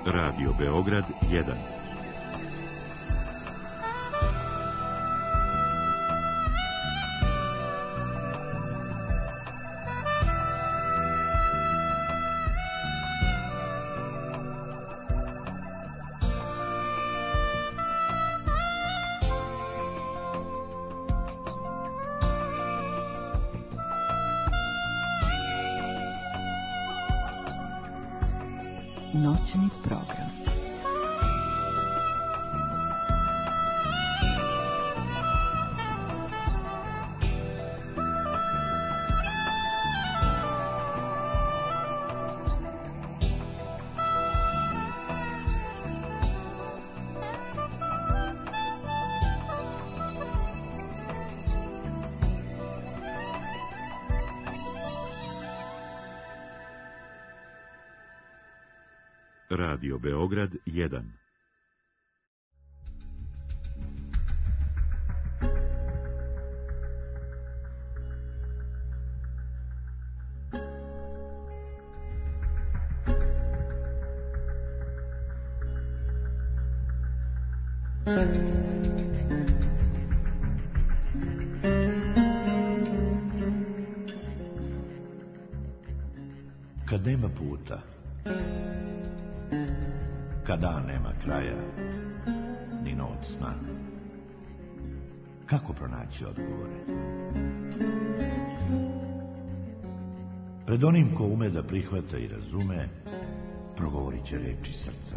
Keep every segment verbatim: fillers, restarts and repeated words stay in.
Radio Beograd jedan. Noćni program. Radio Beograd jedan. Kad nema puta, kad dan nema kraja, ni noć sna, kako pronaći odgovore? Pred onim ko ume da prihvata i razume, progovorit će reči srca.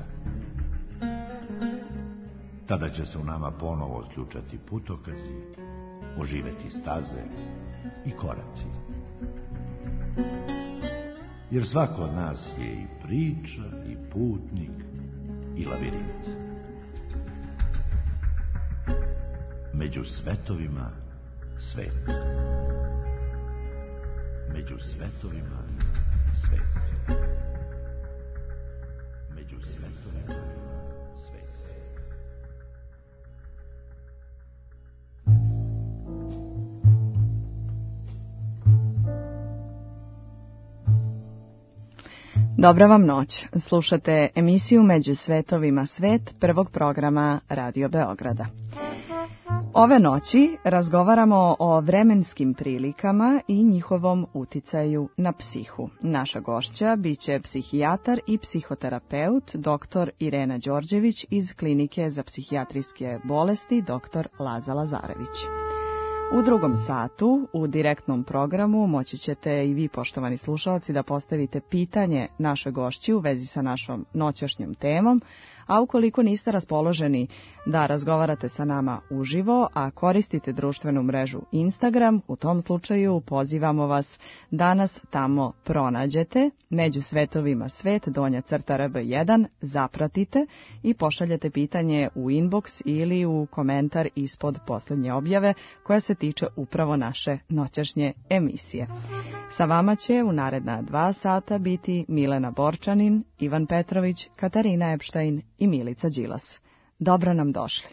Tada će se u nama ponovo otključati putokazi, oživeti staze i koraci. Jer svako od nas je i priča, i putnik, i lavirint. Među svetovima svet. Među svetovima svet. Među svetovima svet. Dobra vam noć. Slušate emisiju Među svetovima svet prvog programa Radio Beograda. Ove noći razgovaramo o vremenskim prilikama i njihovom uticaju na psihu. Naša gošća biće psihijatar i psihoterapeut dr. Irena Đorđević iz Klinike za psihijatrijske bolesti dr. Laza Lazarević. U drugom satu, u direktnom programu, moći ćete i vi, poštovani slušalci, da postavite pitanje našoj gošći u vezi sa našom noćašnjom temom, a ukoliko niste raspoloženi da razgovarate sa nama uživo, a koristite društvenu mrežu Instagram, u tom slučaju pozivamo vas da nas tamo pronađete, Među svetovima svet, donja crta R B jedan, zapratite i pošaljete pitanje u inbox ili u komentar ispod posljednje objave koja se tiče upravo naše noćašnje emisije. Sa vama će u naredna dva sata biti Milena Borčanin, Ivan Petrović, Katarina Epštajn i Milica Đilas. Dobro nam došli.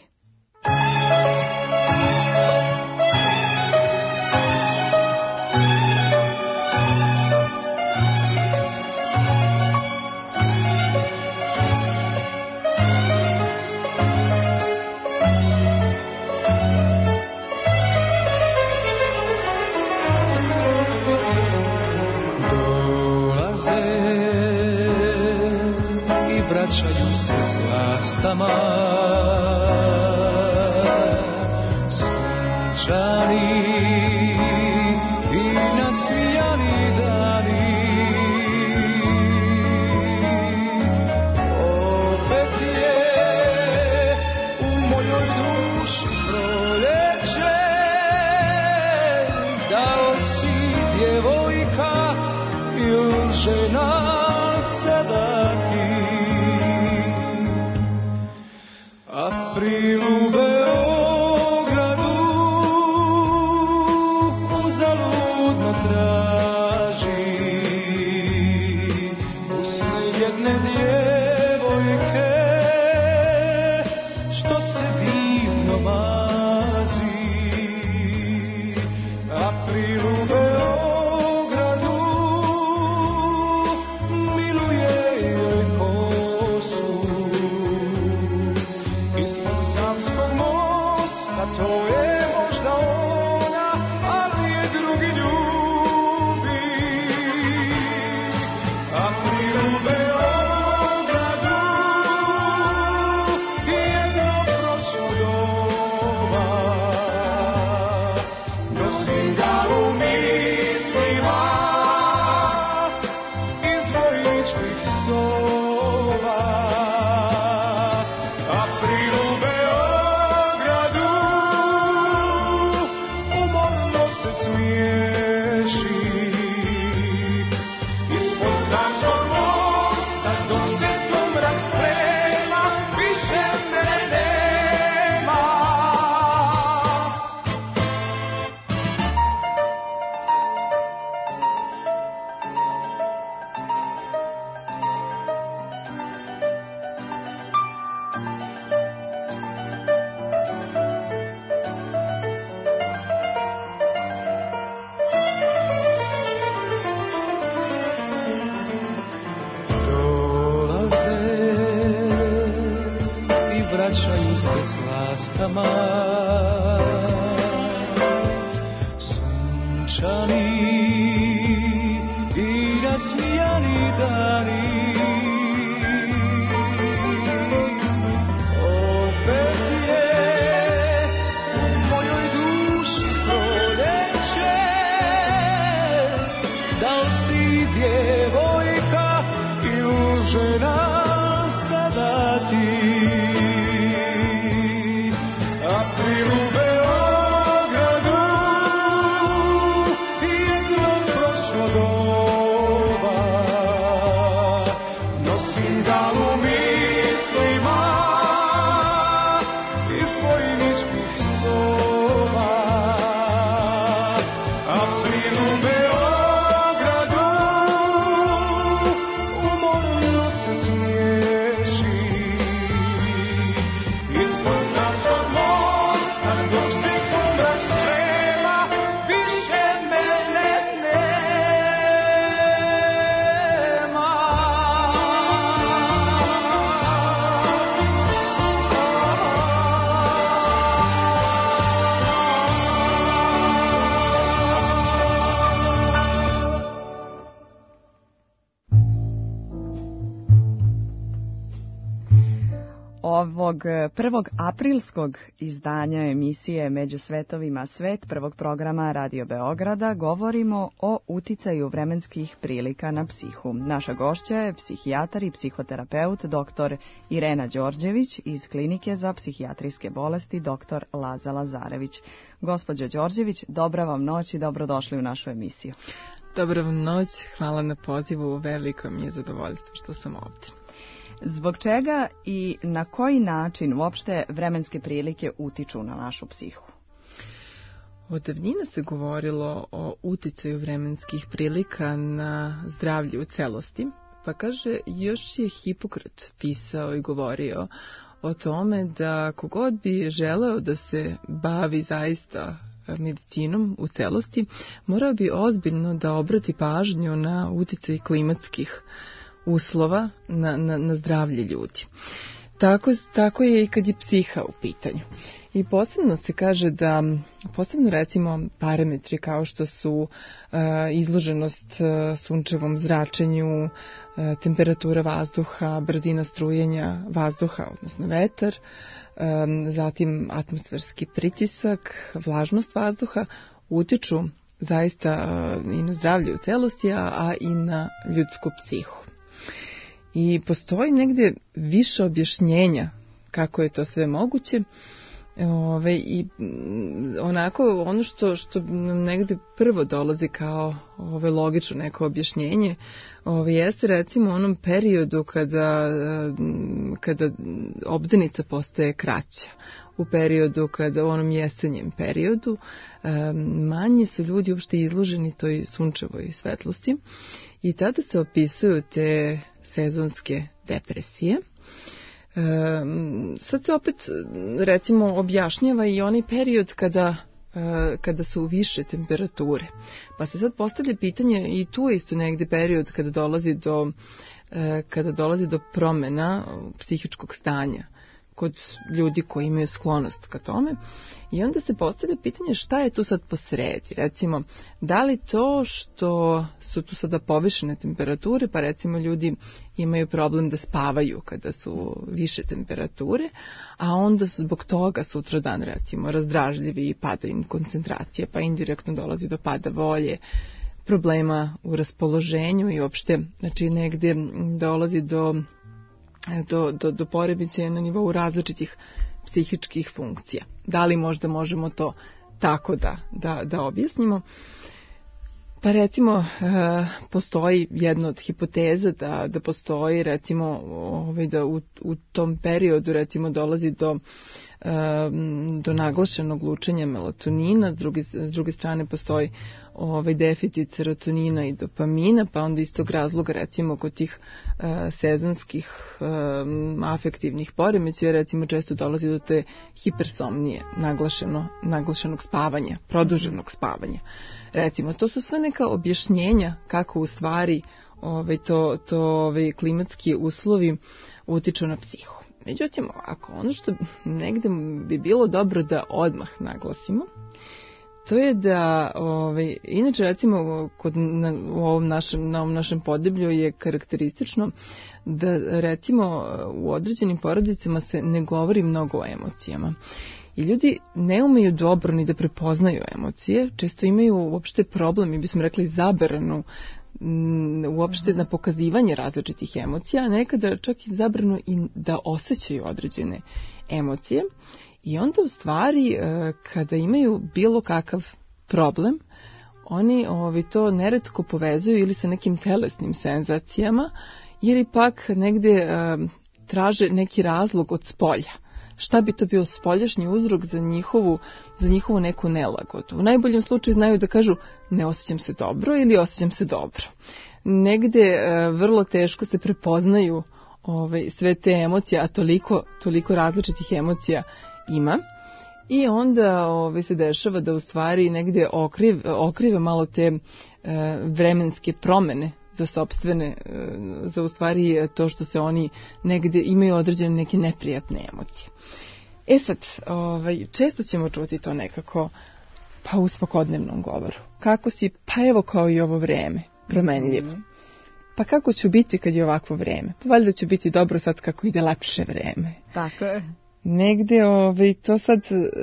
Vraćaju se s lastama, sunčani i nasmijani dani. Opet je u mojoj duši proljeće, da li si djevojka ili žena sada ti. April u Beogradu uzaludno traži usne jedne djevojke što se divno mazi. April u Beogradu cestama. Sunčani i nasmijani dani, opet je u mojoj duši proljeće. Da li si djevojka ili žena sada ti? April u Beogradu, jedno prošlo doba, nosim dan u mislima iz vojničkih soba. April u Beogradu, umorno se smiješi, ispod Savskog mosta dok se sumrak sprema, više mene nema. Ovog prvog aprilskog izdanja emisije Među svetovima svet prvog programa Radio Beograda govorimo o uticaju vremenskih prilika na psihu. Naša gošća je psihijatar i psihoterapeut dr. Irena Đorđević iz Klinike za psihijatrijske bolesti dr. Laza Lazarević. Gospođo Đorđević, dobra vam noć i dobrodošli u našu emisiju. Dobra vam noć, hvala na pozivu, veliko mi je zadovoljstvo što sam ovdje. Zbog čega i na koji način uopšte vremenske prilike utiču na našu psihu? Od davnina se govorilo o uticaju vremenskih prilika na zdravlje u celosti, pa kaže još je Hipokrat pisao i govorio o tome da kogod bi želeo da se bavi zaista medicinom u celosti, morao bi ozbiljno da obrati pažnju na uticaj klimatskih uslova na, na, na zdravlje ljudi. Tako, tako je i kad je psiha u pitanju. I posebno se kaže da, posebno recimo parametri kao što su uh, izloženost uh, sunčevom zračenju, uh, temperatura vazduha, brzina strujenja vazduha, odnosno vetar, um, zatim atmosferski pritisak, vlažnost vazduha, utiču zaista uh, i na zdravlje u celosti, a, a i na ljudsku psihu. I postoji negdje više objašnjenja kako je to sve moguće. Ove, i onako ono što, što nam negdje prvo dolazi kao ove, logično neko objašnjenje ove, jeste recimo u onom periodu kada, kada obdanica postaje kraća. U periodu kada u onom jesenjem periodu manje su ljudi uopšte izloženi toj sunčevoj svetlosti i tada se opisuju te sezonske depresije. E, sad se opet recimo objašnjava i onaj period kada, e, kada su više temperature. Pa se sad postavlja pitanje i tu je isto negdje period kada dolazi do, e, kada dolazi do promjena psihičkog stanja kod ljudi koji imaju sklonost ka tome. I onda se postavlja pitanje šta je tu sad posredi. Recimo, da li to što su tu sada povišene temperature, pa recimo ljudi imaju problem da spavaju kada su više temperature, a onda su zbog toga sutradan recimo razdražljivi i pada im koncentracija, pa indirektno dolazi do pada volje, problema u raspoloženju i uopšte, znači negdje dolazi do do, do, do poremećaja na nivou različitih psihičkih funkcija. Da li možda možemo to tako da, da, da objasnimo? Pa recimo postoji jedna od hipoteza da, da postoji recimo ovaj, da u, u tom periodu recimo dolazi do do naglašenog lučenja melatonina, s druge, s druge strane postoji ovaj deficit serotonina i dopamina, pa onda iz tog razloga recimo kod tih uh, sezonskih um, afektivnih poremećaja recimo često dolazi do te hipersomnije, naglašeno, naglašenog spavanja, produženog spavanja. Recimo, to su sve neka objašnjenja kako u stvari ovaj, to, to ovaj, klimatski uslovi utiču na psihu. Međutim, ako ono što negde bi bilo dobro da odmah naglasimo, to je da, ovaj, inače recimo kod, na, u ovom našem, na ovom našem podeblju je karakteristično da recimo u određenim porodicama se ne govori mnogo o emocijama. I ljudi ne umeju dobro ni da prepoznaju emocije, često imaju uopšte problem, mi bismo rekli zabranu uopšte na pokazivanje različitih emocija, a nekada čak i zabranu i da osjećaju određene emocije. I onda u stvari kada imaju bilo kakav problem, oni ovi, to neretko povezuju ili sa nekim telesnim senzacijama ili pak negde traže neki razlog od spolja. Šta bi to bio spoljašnji uzrok za njihovu, za njihovu neku nelagodu. U najboljem slučaju znaju da kažu ne osjećam se dobro ili osjećam se dobro. Negde e, vrlo teško se prepoznaju ove, sve te emocije, a toliko, toliko različitih emocija ima. I onda ove, se dešava da u stvari negde okriv, okrive malo te e, vremenske promene za sopstvene, za u stvari to što se oni negde imaju određene neke neprijatne emocije. E sad, ovaj, često ćemo čuti to nekako pa u svakodnevnom govoru. Kako si, pa evo kao i ovo vreme, promenljivo. Pa kako ću biti kad je ovakvo vreme? Pa valjda ću biti dobro sad kako ide lepše vreme. Tako je. Negde, ovaj, to sad,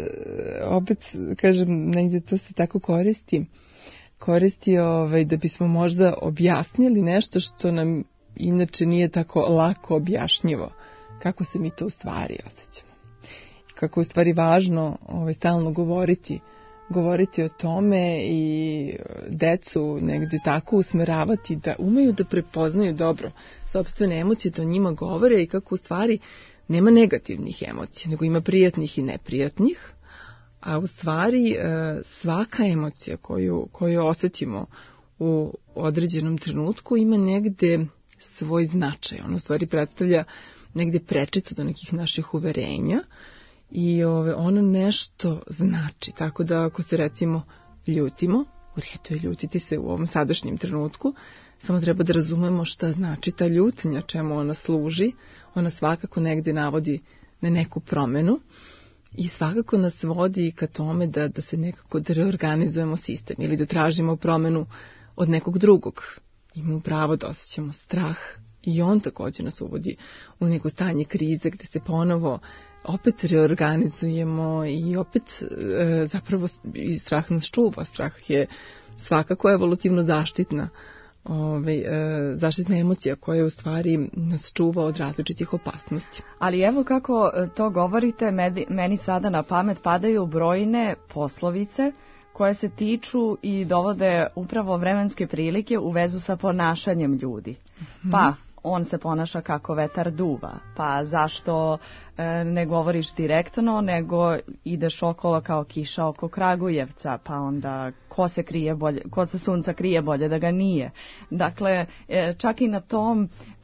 opet, kažem, negde to se tako koristi. koristi ovaj, da bismo možda objasnili nešto što nam inače nije tako lako objašnjivo, kako se mi to u stvari osjećamo. Kako je u stvari važno ovaj, stalno govoriti, govoriti o tome i decu negde tako usmeravati da umeju da prepoznaju dobro sopstvene emocije, da o njima govore i kako u stvari nema negativnih emocija, nego ima prijatnih i neprijatnih. A u stvari svaka emocija koju, koju osjetimo u određenom trenutku ima negde svoj značaj. Ona u stvari predstavlja negde prečicu do nekih naših uverenja i ove, ono nešto znači. Tako da ako se recimo ljutimo, u redu je ljutiti se u ovom sadašnjem trenutku, samo treba da razumemo šta znači ta ljutnja, čemu ona služi. Ona svakako negde navodi na neku promenu. I svakako nas vodi ka tome da, da se nekako da reorganizujemo sistem ili da tražimo promenu od nekog drugog. Imamo pravo da osjećamo strah i on također nas uvodi u neko stanje krize gde se ponovo opet reorganizujemo i opet e, zapravo i strah nas čuva. Strah je svakako evolutivno zaštitna Ove, e, zaštitna emocija koja u stvari nas čuva od različitih opasnosti. Ali evo kako to govorite, meni sada na pamet padaju brojne poslovice koje se tiču i dovode upravo vremenske prilike u vezu sa ponašanjem ljudi. Mm-hmm. Pa on se ponaša kako vetar duva, pa zašto e, ne govoriš direktno, nego ideš okolo kao kiša oko Kragujevca, pa onda ko se krije bolje, ko se sunca krije bolje da ga nije. Dakle, e, čak i na tom e,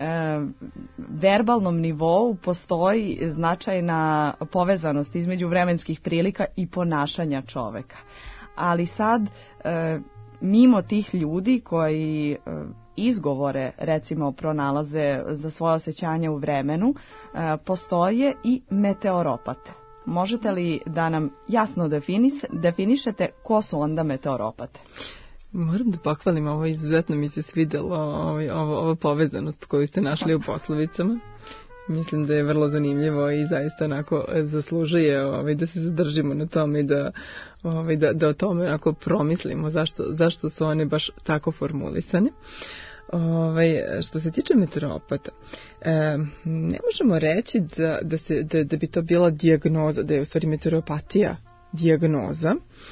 verbalnom nivou postoji značajna povezanost između vremenskih prilika i ponašanja čoveka. Ali sad, e, mimo tih ljudi koji e, izgovore, recimo, pronalaze za svoje osjećanje u vremenu, e, postoje i meteoropate. Možete li da nam jasno definis, definišete ko su onda meteoropate? Moram da pohvalim, ovo izuzetno mi se svidjelo, ovo, ovo, ovo povezanost koju ste našli u poslovicama. Mislim da je vrlo zanimljivo i zaista onako zaslužuje ovaj, da se zadržimo na tome i da, ovaj, da, da o tome onako promislimo zašto, zašto su one baš tako formulisane. Ovaj, što se tiče meteoropata, e, ne možemo reći da, da, se, da, da bi to bila dijagnoza, da je u stvari meteoropatija dijagnoza.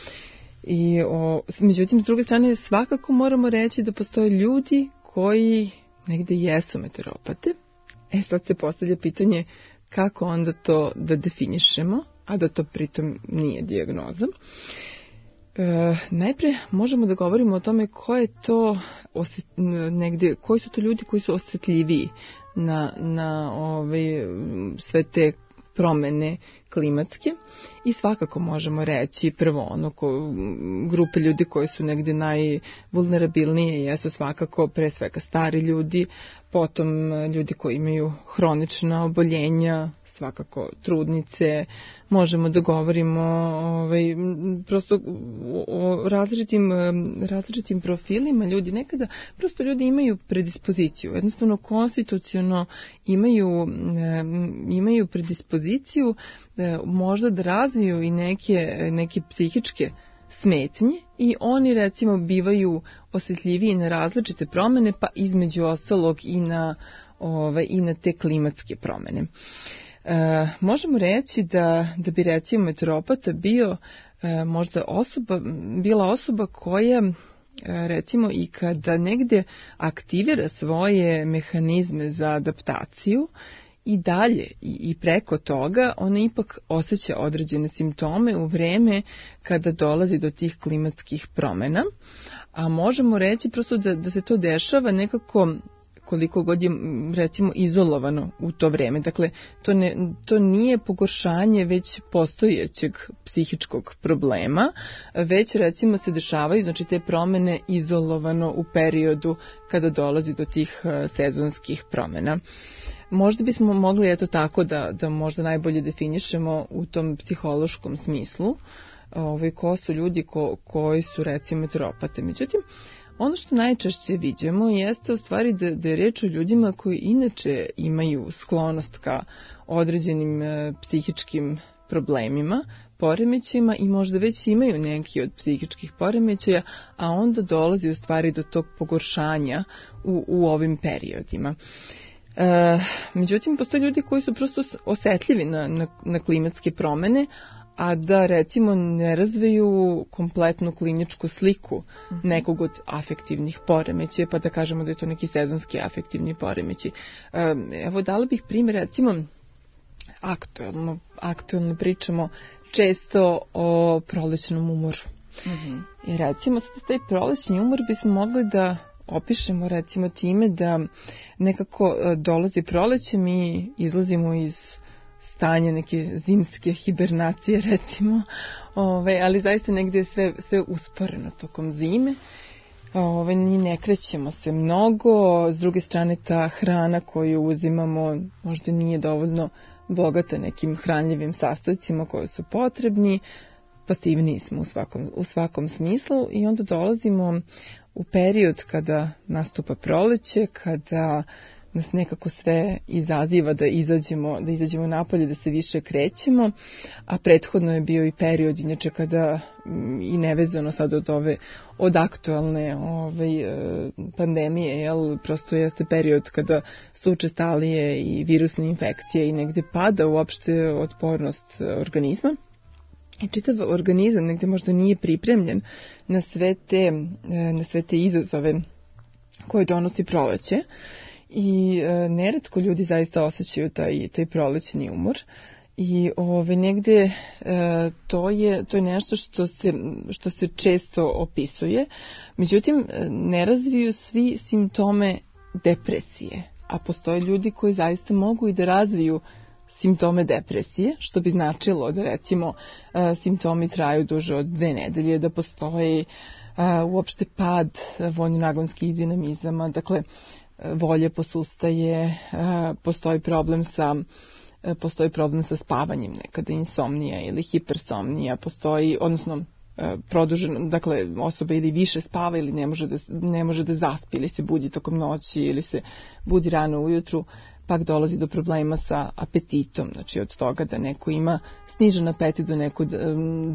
I, o, međutim, s druge strane, svakako moramo reći da postoje ljudi koji negde jesu meteoropate. E sad se postavlja pitanje kako onda to da definišemo, a da to pritom nije dijagnoza. E, najprije možemo da govorimo o tome ko je to osjet, negde, koji su to ljudi koji su osjetljiviji na, na ove, sve te promene klimatske i svakako možemo reći prvo ono ko, grupe ljudi koji su negde najvulnerabilnije jesu svakako pre svega stari ljudi, potom ljudi koji imaju hronična oboljenja, svakako trudnice, možemo da govorimo ovaj, prosto o različitim, različitim profilima ljudi. Nekada prosto ljudi imaju predispoziciju, jednostavno konstituciono imaju, imaju predispoziciju možda da razviju i neke, neke psihičke smetnje i oni recimo bivaju osjetljiviji na različite promene, pa između ostalog i na, ove, i na te klimatske promene. E, možemo reći da, da bi recimo meteoropata bio e, možda osoba, bila osoba koja e, recimo i kada negde aktivira svoje mehanizme za adaptaciju, i dalje i preko toga ona ipak osjeća određene simptome u vreme kada dolazi do tih klimatskih promjena, a možemo reći prosto da, da se to dešava nekako koliko god je recimo izolovano u to vreme. Dakle, to, ne, to nije pogoršanje već postojećeg psihičkog problema, već recimo se dešavaju znači te promjene izolovano u periodu kada dolazi do tih sezonskih promjena. Možda bismo mogli eto tako da, da možda najbolje definišemo u tom psihološkom smislu ovaj, ko su ljudi ko, koji su recimo meteoropate. Međutim, ono što najčešće vidimo jeste u stvari da, da je reč o ljudima koji inače imaju sklonost ka određenim e, psihičkim problemima, poremećajima i možda već imaju neki od psihičkih poremećaja, a onda dolazi u stvari do tog pogoršanja u, u ovim periodima. E, međutim, postoje ljudi koji su prosto osjetljivi na, na, na klimatske promene, a da recimo ne razviju kompletnu kliničku sliku uh-huh. nekog od afektivnih poremećaja, pa da kažemo da je to neki sezonski afektivni poremećaj. E, evo, dala bih primjer, recimo, aktuelno, aktuelno pričamo često o prolećnom umoru. Uh-huh. I recimo, sad taj prolećni umor bismo mogli da opišemo recimo time da nekako dolazi proleće, mi izlazimo iz stanje neke zimske hibernacije recimo, ove, ali zaista negdje je sve, sve usporeno tokom zime. Ove, ne krećemo se mnogo, s druge strane ta hrana koju uzimamo možda nije dovoljno bogata nekim hranljivim sastojcima koji su potrebni, pasivniji smo u svakom, u svakom smislu i onda dolazimo u period kada nastupa proleće, kada nas nekako sve izaziva da izađemo, da izađemo napolje, da se više krećemo, a prethodno je bio i period inače kada i nevezano sad od ove od aktualne ove, pandemije, jel, prosto jeste period kada su učestalije i virusne infekcije i negde pada uopšte otpornost organizma. I čitav organizam negde možda nije pripremljen na sve te, na sve te izazove koje donosi proleće. I e, neretko ljudi zaista osjećaju taj, taj prolećni umor i ove, negde e, to, je, to je nešto što se, što se često opisuje, međutim ne razviju svi simptome depresije, a postoje ljudi koji zaista mogu i da razviju simptome depresije, što bi značilo da recimo e, simptomi traju duže od dve nedelje, da postoji e, uopšte pad voljno-nagonskih dinamizama, dakle volje posustaje, postoji problem sa postoji problem sa spavanjem, nekada insomnija ili hipersomnija, postoji, odnosno produženo, dakle osoba ili više spava ili ne može da, ne može da zaspi ili se budi tokom noći ili se budi rano ujutru, pak dolazi do problema sa apetitom, znači od toga da neko ima snižen apetit do, neko, da,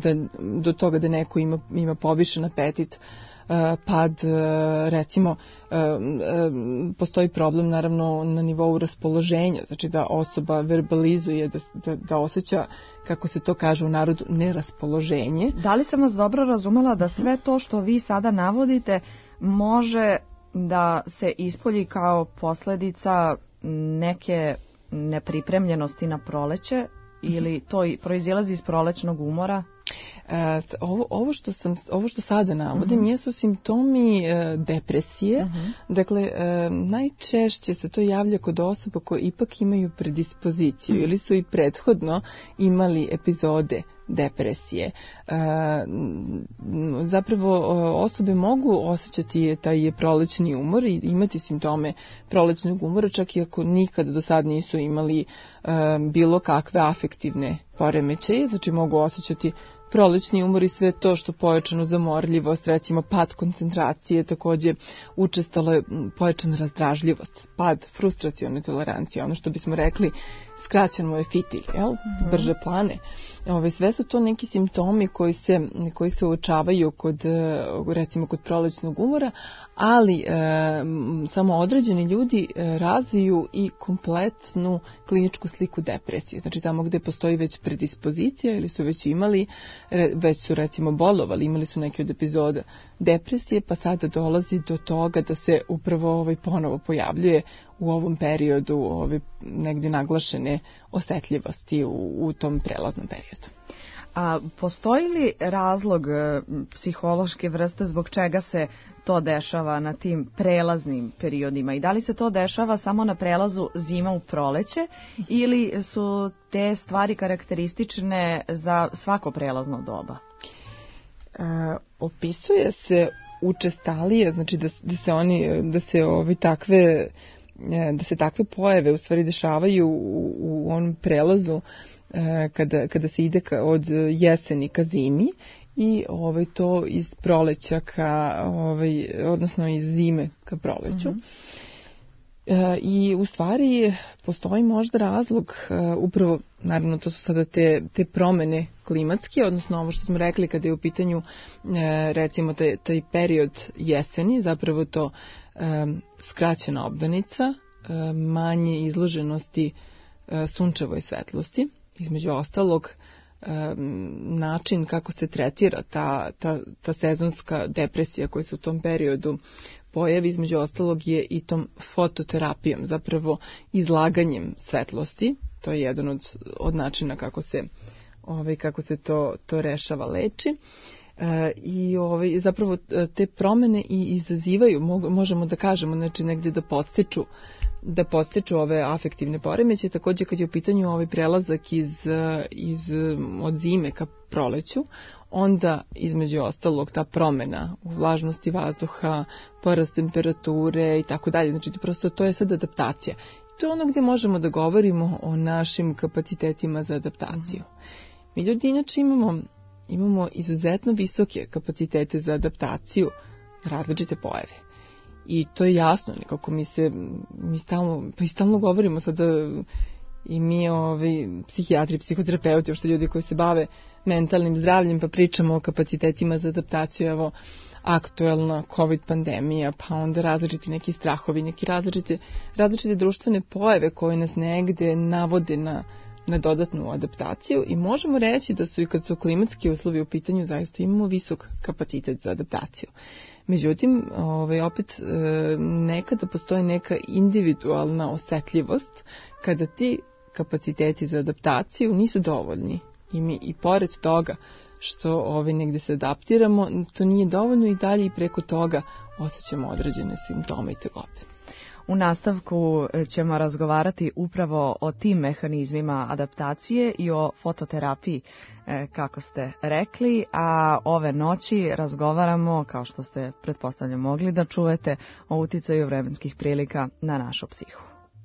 do toga da neko ima, ima povišen apetit, pad, recimo, postoji problem naravno na nivou raspoloženja, znači da osoba verbalizuje, da, da, da osjeća, kako se to kaže u narodu, neraspoloženje. Da li sam vas dobro razumela da sve to što vi sada navodite može da se ispolji kao posljedica neke nepripremljenosti na proleće ili to proizilazi iz prolećnog umora? E, ovo, ovo, što sam, ovo što sada navodim uh-huh. jesu simptomi e, depresije. Uh-huh. Dakle, e, najčešće se to javlja kod osoba koje ipak imaju predispoziciju uh-huh. ili su i prethodno imali epizode depresije. E, zapravo osobe mogu osjećati taj prolećni umor i imati simptome prolećnog umora, čak i ako nikada do sad nisu imali e, bilo kakve afektivne poremećaje, znači mogu osjećati prolećni umor i sve to što pojačanu zamorljivost, recimo pad koncentracije, takođe učestalo je pojačana razdražljivost, pad frustracione tolerancije, ono što bismo rekli skraćeno je fitilj, jel? Mm-hmm. Brže plane. Ove, sve su to neki simptomi koji se, koji se uočavaju kod, recimo kod prolećnog umora, ali e, samo određeni ljudi razviju i kompletnu kliničku sliku depresije. Znači tamo gde postoji već predispozicija ili su već imali, već su recimo bolovali, imali su neke od epizoda depresije, pa sada dolazi do toga da se upravo ovaj ponovo pojavljuje u ovom periodu ove negdje naglašene osetljivosti u, u tom prelaznom periodu. A postoji li razlog psihološke vrste zbog čega se to dešava na tim prelaznim periodima i da li se to dešava samo na prelazu zima u proleće ili su te stvari karakteristične za svako prelazno doba? E, opisuje se učestalije, znači da, da se oni, da se ovi takve da se takve pojave u stvari dešavaju u, u onom prelazu kada, kada se ide ka, od jeseni ka zimi i ovaj, to iz proleća ka, ovaj, odnosno iz zime ka proleću. Mm-hmm. E, I u stvari postoji možda razlog, e, upravo, naravno to su sada te, te promene klimatske, odnosno ovo što smo rekli kada je u pitanju e, recimo taj, taj period jeseni, zapravo to e, skraćena obdanica, e, manje izloženosti e, sunčevoj svetlosti, između ostalog e, način kako se tretira ta, ta, ta sezonska depresija koja se u tom periodu pojavi, između ostalog je i tom fototerapijom, zapravo izlaganjem svetlosti. To je jedan od, od načina kako se, ovaj, kako se to, to rešava, leči. E, I ovaj, zapravo te promene i izazivaju, možemo da kažemo, znači negdje da podstiču da podstiču ove afektivne poremeće. Također kad je u pitanju ovaj prelazak iz, iz, od zime ka proleću, onda između ostalog ta promena u vlažnosti vazduha, porast temperature i tako dalje. Znači prosto to je sad adaptacija. To je ono gdje možemo da govorimo o našim kapacitetima za adaptaciju. Mi ljudi inače imamo, imamo izuzetno visoke kapacitete za adaptaciju na različite pojave. I to je jasno, nekako mi se, mi stalno, pa i stalno govorimo sada i mi ovi psihijatri, psihoterapeuti, uopšte ljudi koji se bave mentalnim zdravljem, pa pričamo o kapacitetima za adaptaciju, evo aktuelna COVID pandemija, pa onda različiti neki strahovi, neki različite, različite društvene pojave koje nas negde navode na, na dodatnu adaptaciju i možemo reći da su i kad su klimatski uslovi u pitanju zaista imamo visok kapacitet za adaptaciju. Međutim, ovaj, opet nekada postoji neka individualna osetljivost kada ti kapaciteti za adaptaciju nisu dovoljni. I mi i pored toga što ovaj, negde se adaptiramo, to nije dovoljno i dalje i preko toga osjećamo određene simptome i tegobe. U nastavku ćemo razgovarati upravo o tim mehanizmima adaptacije i o fototerapiji, kako ste rekli, a ove noći razgovaramo, kao što ste pretpostavljam mogli da čujete, o uticaju vremenskih prilika na našu psihu.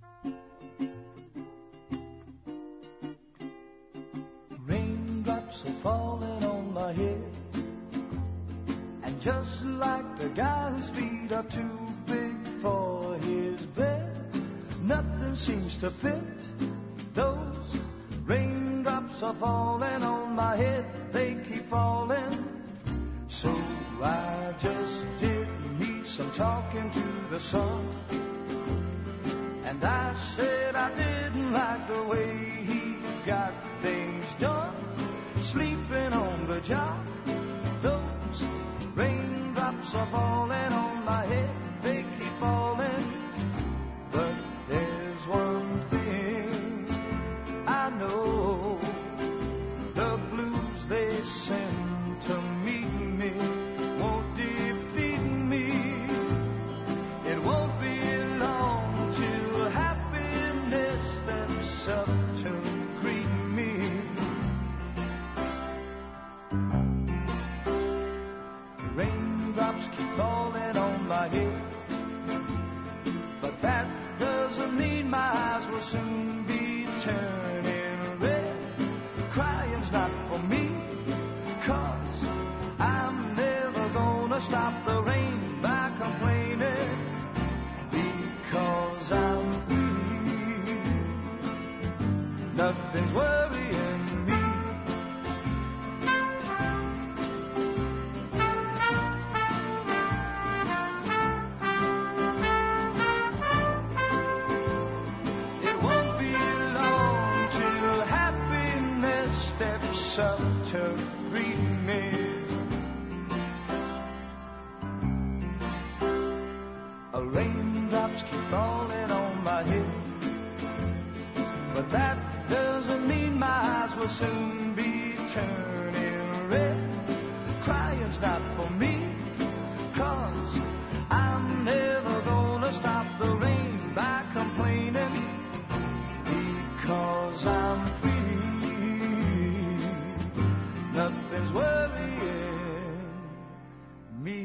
Raindrops are falling on my head, and just like the guy whose feet are too big for his bed, nothing seems to fit. Those raindrops are falling on my head, they keep falling. So I just did me some talking to the sun, and I said I didn't like the way he got things done, sleeping on the job. Those raindrops are falling on my head, they keep falling. But there's one thing I know, the blues they send soon be turning red. Crying's not for me, 'cause I'm never gonna stop the rain by complaining, because I'm free. Nothing's worrying me. It won't be long till happiness steps up to greet me. Raindrops keep falling on my head, but that doesn't mean my eyes will soon be turning red. Crying's not for me, 'cause I'm never gonna stop the rain by complaining, because I'm free. Nothing's worrying me.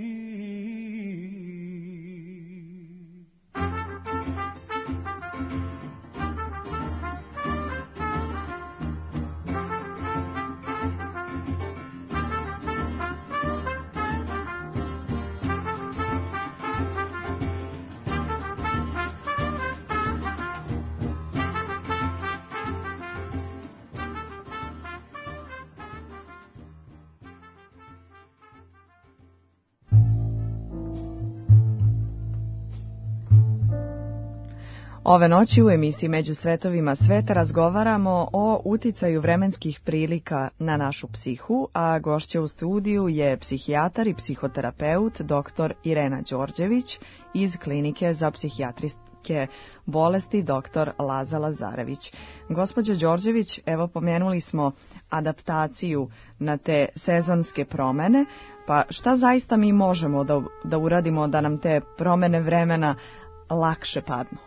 Ove noći u emisiji Među svetovima sveta razgovaramo o uticaju vremenskih prilika na našu psihu, a gošća u studiju je psihijatar i psihoterapeut doktor Irena Đorđević iz Klinike za psihijatrijske bolesti doktor Laza Lazarević. Gospođo Đorđević, evo pomenuli smo adaptaciju na te sezonske promene, pa šta zaista mi možemo da, da uradimo da nam te promene vremena lakše padnu?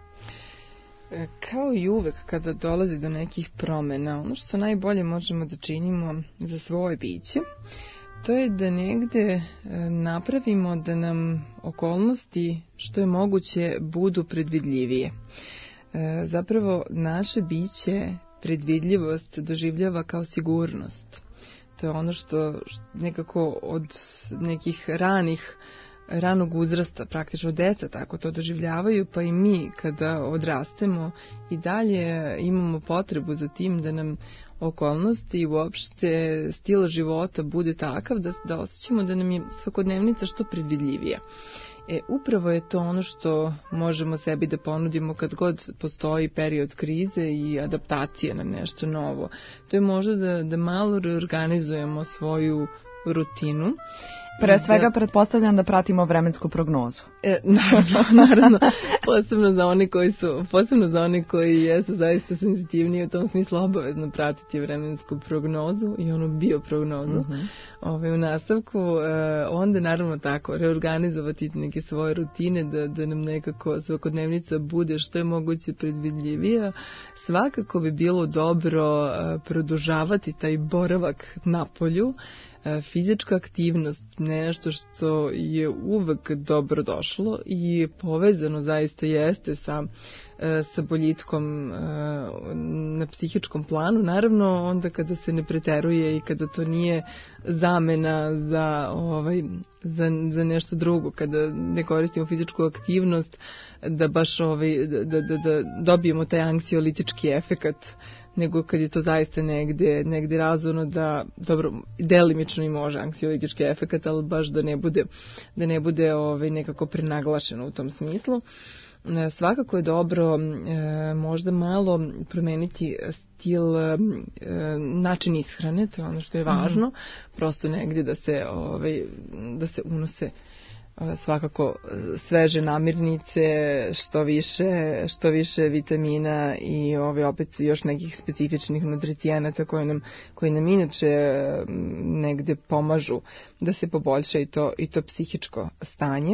Kao i uvek kada dolazi do nekih promjena, ono što najbolje možemo da činimo za svoje biće, to je da negde napravimo da nam okolnosti što je moguće budu predvidljivije. Zapravo naše biće predvidljivost doživljava kao sigurnost. To je ono što nekako od nekih ranih ranog uzrasta, praktično deca tako to doživljavaju, pa i mi kada odrastemo i dalje imamo potrebu za tim da nam okolnosti i uopšte stil života bude takav da, da osjećamo da nam je svakodnevnica što predvidljivija. E, upravo je to ono što možemo sebi da ponudimo kad god postoji period krize i adaptacije na nešto novo. To je možda da, da malo reorganizujemo svoju rutinu. Pre svega pretpostavljam da pratimo vremensku prognozu. E, naravno, naravno, posebno za one koji su, posebno za one koji jesu zaista senzitivniji, u tom smislu obavezno pratiti vremensku prognozu i onu bioprognozu. Uh-huh. Ove, u nastavku, e, onda naravno tako, reorganizovati neke svoje rutine da, da nam nekako svakodnevnica bude što je moguće predvidljivija. Svakako bi bilo dobro e, produžavati taj boravak na polju. Fizička aktivnost, nešto što je uvek dobro došlo i povezano zaista jeste sa, sa boljitkom na psihičkom planu. Naravno, onda kada se ne preteruje i kada to nije zamena za, ovaj, za, za nešto drugo, kada ne koristimo fizičku aktivnost, da baš ovaj, da, da, da dobijemo taj anksiolitički efekat, nego kad je to zaista negde, negde razumno da, dobro, delimično i može anksiolitički efekat, ali baš da ne bude, da ne bude ovaj, nekako prenaglašeno u tom smislu. Svakako je dobro e, možda malo promeniti stil, e, način ishrane, to je ono što je važno, mm. prosto negdje da se, ovaj, da se unose svakako sveže namirnice, što više, što više vitamina i ove opet još nekih specifičnih nutrijenata koji nam, koji nam inače negde pomažu da se poboljša i to, i to psihičko stanje.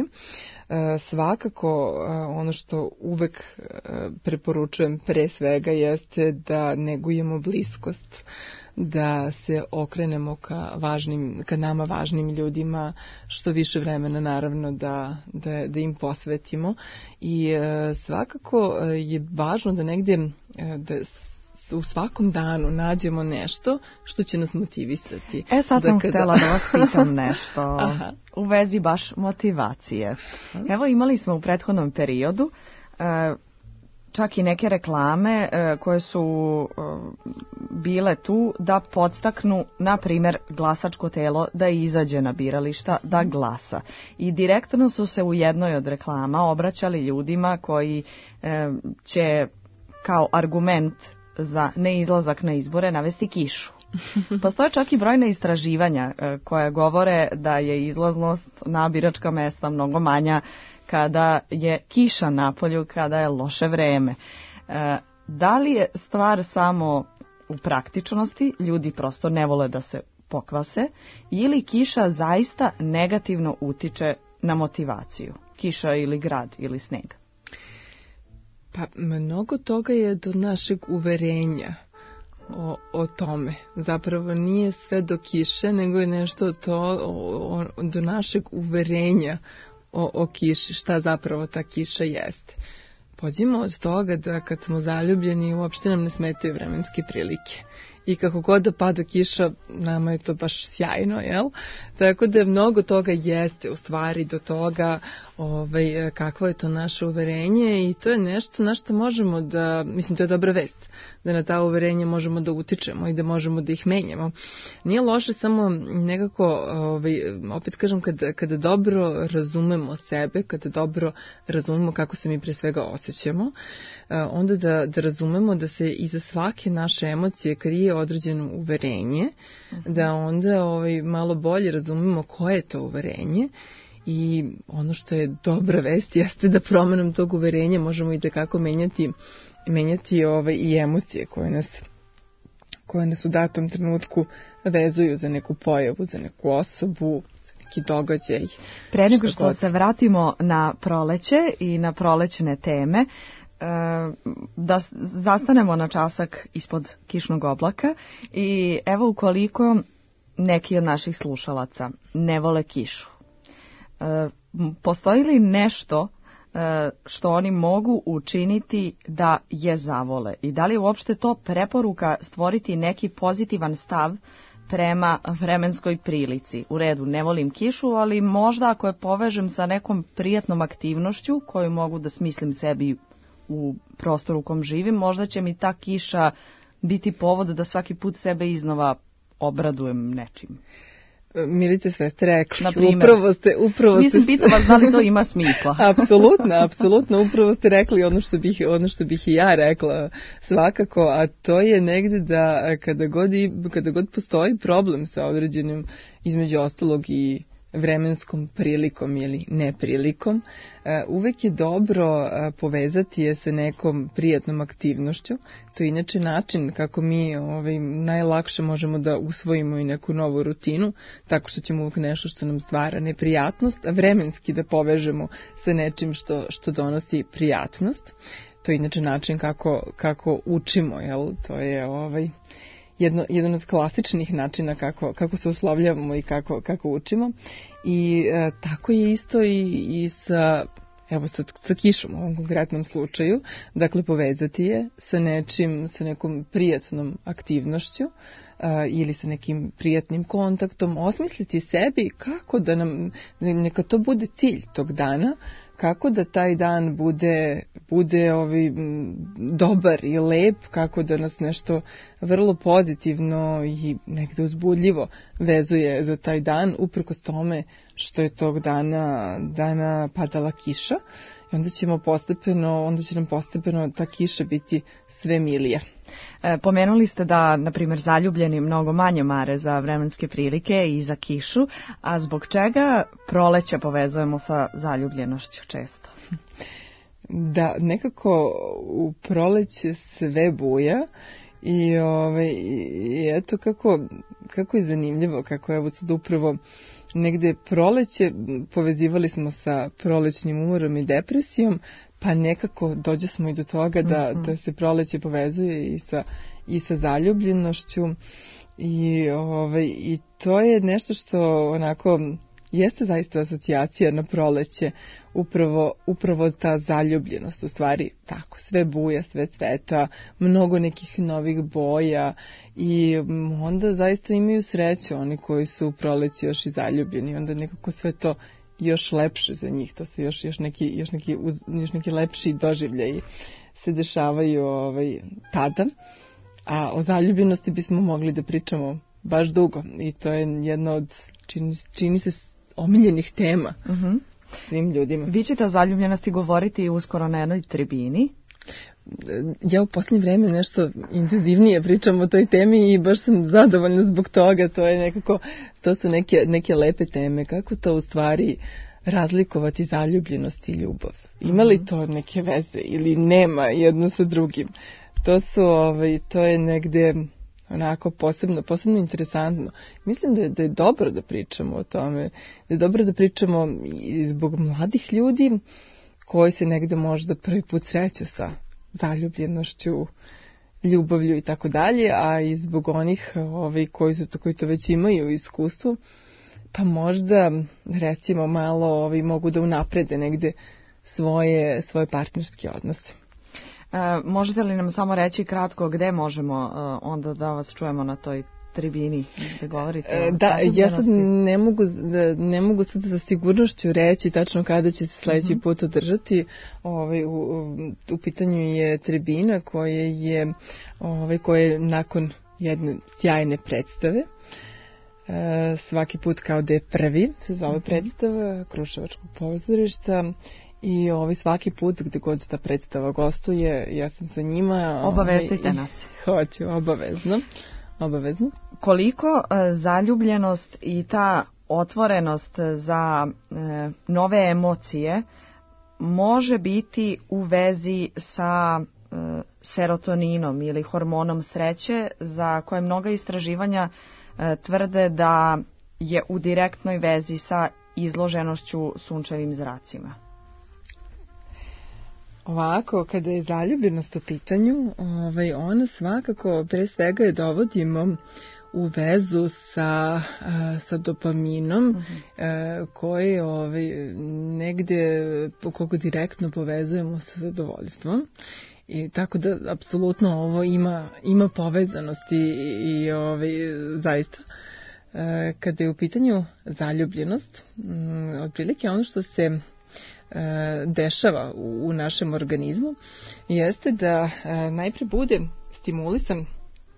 Svakako ono što uvek preporučujem pre svega jeste da negujemo bliskost da se okrenemo ka važnim, ka nama važnim ljudima, što više vremena naravno da, da, da im posvetimo. I e, svakako je važno da negdje e, da u svakom danu nađemo nešto što će nas motivisati. E sad da sam kada... htjela da vas pitam nešto Aha. u vezi baš motivacije. Evo imali smo u prethodnom periodu e, čak i neke reklame e, koje su e, bile tu da podstaknu, na primjer, glasačko telo da izađe na birališta, da glasa. I direktno su se u jednoj od reklama obraćali ljudima koji e, će kao argument za neizlazak na izbore navesti kišu. Postoje čak i brojne istraživanja e, koje govore da je izlaznost na biračka mesta mnogo manja kada je kiša na polju, kada je loše vreme. E, da li je stvar samo u praktičnosti, ljudi prosto ne vole da se pokvase, ili kiša zaista negativno utiče na motivaciju? Kiša ili grad ili sneg? Pa mnogo toga je do našeg uverenja o, o tome. Zapravo nije sve do kiše, nego je nešto to o, o, do našeg uverenja o, o kiši, šta zapravo ta kiša jeste. Pođimo od toga da kad smo zaljubljeni uopšte nam ne smetaju vremenske prilike. I kako god da pada kiša, nama je to baš sjajno, jel? Tako da mnogo toga jeste u stvari do toga ovaj, kakvo je to naše uverenje i to je nešto na što možemo da, mislim to je dobra vest, da na ta uverenja možemo da utičemo i da možemo da ih menjamo. Nije loše samo nekako, ovaj, opet kažem, kada, kada dobro razumemo sebe, kada dobro razumemo kako se mi pre svega osjećamo, onda da, da razumemo da se iza svake naše emocije krije određeno uverenje, uh-huh. da onda ovaj, malo bolje razumemo koje je to uverenje i ono što je dobra vest jeste da promenom tog uverenja možemo i tekako menjati, menjati ovaj, i emocije koje nas, koje nas u datom trenutku vezuju za neku pojavu, za neku osobu, neki događaj. Pre nego što god. se vratimo na proleće i na prolećne teme, da zastanemo na časak ispod kišnog oblaka i evo ukoliko neki od naših slušalaca ne vole kišu, postoji li nešto što oni mogu učiniti da je zavole i da li je uopšte to preporuka stvoriti neki pozitivan stav prema vremenskoj prilici? U redu, ne volim kišu, ali možda ako je povežem sa nekom prijatnom aktivnošću koju mogu da smislim sebi u prostoru u kom živim, možda će mi ta kiša biti povod da svaki put sebe iznova obradujem nečim. Milice, sve ste rekli. Upravo ste, upravo Mislim, ste... pitam vas da li to ima smisla. Apsolutno, apsolutno. Upravo ste rekli ono što bih, ono što bih i ja rekla svakako, a to je negde da kada god, kada god postoji problem sa određenim, između ostalog i vremenskom prilikom ili neprilikom, uvek je dobro povezati je sa nekom prijatnom aktivnošću. To je inače način kako mi ovaj, najlakše možemo da usvojimo i neku novu rutinu, tako što ćemo uvek nešto što nam stvara neprijatnost, a vremenski da povežemo sa nečim što, što donosi prijatnost. To je inače način kako, kako učimo, jel? To je ovaj... Jedno, jedan od klasičnih načina kako, kako se uslovljavamo i kako, kako učimo. I e, tako je isto i, i sa, evo sa, sa kišom u ovom konkretnom slučaju. Dakle, povezati je sa nečim, sa nekom prijatnom aktivnošću e, ili sa nekim prijatnim kontaktom. Osmisliti sebi kako da nam, neka to bude cilj tog dana, kako da taj dan bude, bude ovi, dobar i lep, kako da nas nešto vrlo pozitivno i negde uzbudljivo vezuje za taj dan, uprkos tome što je tog dana, dana padala kiša. I onda ćemo postepeno, onda će nam postepeno ta kiša biti sve milija. E, pomenuli ste da, na primjer, zaljubljeni mnogo manje mare za vremenske prilike i za kišu, a zbog čega proleće povezujemo sa zaljubljenošću često? Da, nekako u proleće sve buja i, ove, i eto kako, kako je zanimljivo, kako evo sad upravo negde proleće povezivali smo sa prolećnim umorom i depresijom, pa nekako dođe smo i do toga da, mm-hmm. da se proleće povezuje i sa, i sa zaljubljenošću I, ovaj, i to je nešto što onako jeste zaista asocijacija na proleće, upravo, upravo ta zaljubljenost, u stvari tako, sve buja, sve cveta, mnogo nekih novih boja i onda zaista imaju sreću oni koji su u proleći još i zaljubljeni, onda nekako sve to još lepše za njih, to su još, još, neki, još, neki, još neki lepši doživljaji se dešavaju ovaj, tada, a o zaljubljenosti bismo mogli da pričamo baš dugo i to je jedna od, čini, čini se, omiljenih tema uh-huh. svim ljudima. Vi ćete o zaljubljenosti govoriti uskoro na jednoj tribini. Ja u posljednje vreme nešto intenzivnije pričam o toj temi i baš sam zadovoljna zbog toga. To je nekako, to su neke, neke lepe teme. Kako to u stvari razlikovati zaljubljenost i ljubav? Ima li to neke veze ili nema jedno sa drugim? To su, ovaj, to je negde onako posebno, posebno interesantno. Mislim da je, da je dobro da pričamo o tome, da je dobro da pričamo i zbog mladih ljudi koji se negde možda prvi put sreću sa zaljubljenošću, ljubavlju i tako dalje, a i zbog onih ovaj, koji, su to, koji to već imaju u iskustvu, pa možda recimo malo ovaj, mogu da unaprede negde svoje, svoje partnerske odnose. E, možete li nam samo reći kratko gde možemo uh, onda da vas čujemo na toj tribini da govorite? E, da, ja sad ne mogu, ne mogu sad za sigurnošću reći tačno kada će se sledeći uh-huh. put održati. Ovaj, u, u pitanju je tribina koja je, ovaj, koja je nakon jedne sjajne predstave. E, svaki put kao da je prvi se zove predstava Kruševačkog pozorišta. I ovaj svaki put gde god ta predstava gostuje, ja sam sa njima. Obavestite nas. Hoću, obavezno. Obavezno. Koliko e, zaljubljenost i ta otvorenost za e, nove emocije može biti u vezi sa e, serotoninom ili hormonom sreće, za koje mnoga istraživanja e, tvrde da je u direktnoj vezi sa izloženošću sunčevim zracima? Ovako, kada je zaljubljenost u pitanju, ovaj, ona svakako, pre svega je dovodimo u vezu sa, sa dopaminom, uh-huh. koji ovaj, negde, koga direktno povezujemo sa zadovoljstvom. I tako da, apsolutno, ovo ima, ima povezanosti i, i ovaj, zaista. Kada je u pitanju zaljubljenost, otprilike ono što se dešava u našem organizmu jeste da najpre bude stimulisan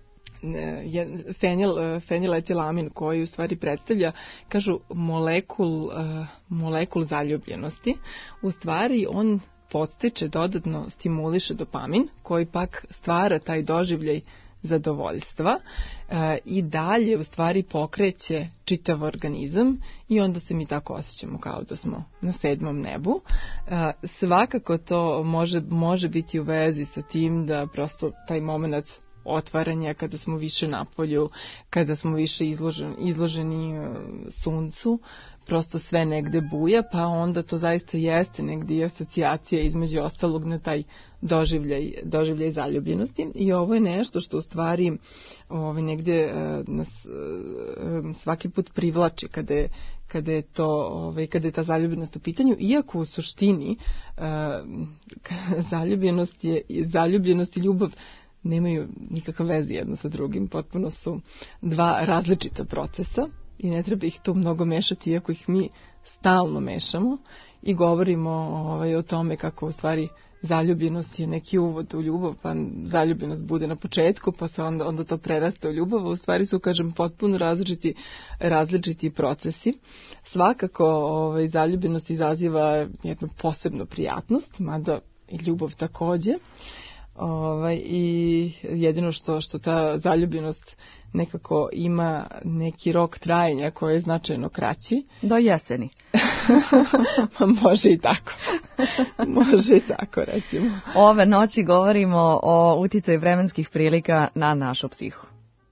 fenil, feniletilamin koji u stvari predstavlja, kažu, molekul, molekul zaljubljenosti. U stvari on podstiče, dodatno stimuliše dopamin koji pak stvara taj doživljaj zadovoljstva e, i dalje u stvari pokreće čitav organizam i onda se mi tako osjećamo kao da smo na sedmom nebu. E, svakako to može, može biti u vezi sa tim da prosto taj moment otvaranja kada smo više na polju, kada smo više izloženi, izloženi suncu, prosto sve negde buja, pa onda to zaista jeste negde i asocijacija između ostalog na taj doživljaj, doživljaj zaljubljenosti. I ovo je nešto što u stvari ovaj, negde nas svaki put privlači kada je, kada je to, ovaj, kada je ta zaljubljenost u pitanju, iako u suštini zaljubljenost je, zaljubljenost i ljubav nemaju nikakve veze jedno sa drugim, potpuno su dva različita procesa i ne treba ih tu mnogo mešati, iako ih mi stalno mešamo i govorimo ovaj, o tome kako u stvari zaljubljenost je neki uvod u ljubav, pa zaljubljenost bude na početku, pa se onda, onda to prerasta u ljubav, u stvari su, kažem, potpuno različiti, različiti procesi. Svakako ovaj, zaljubljenost izaziva jednu posebnu prijatnost, mada i ljubav takođe. Ovaj, i jedino što, što ta zaljubljenost nekako ima neki rok trajanja koji je značajno kraći. Do jeseni. Može i tako. Može i tako, recimo. Ove noći govorimo o uticaju vremenskih prilika na našu psihu.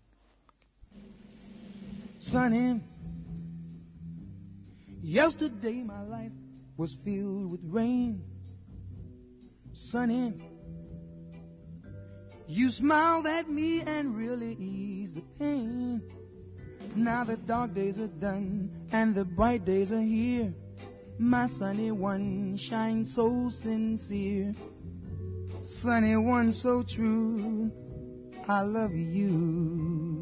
Sunny, yesterday my life was filled with rain. Sunny, you smiled at me and really eased the hand. Now the dark days are done and the bright days are here. My sunny one shines so sincere. Sunny one so true, I love you.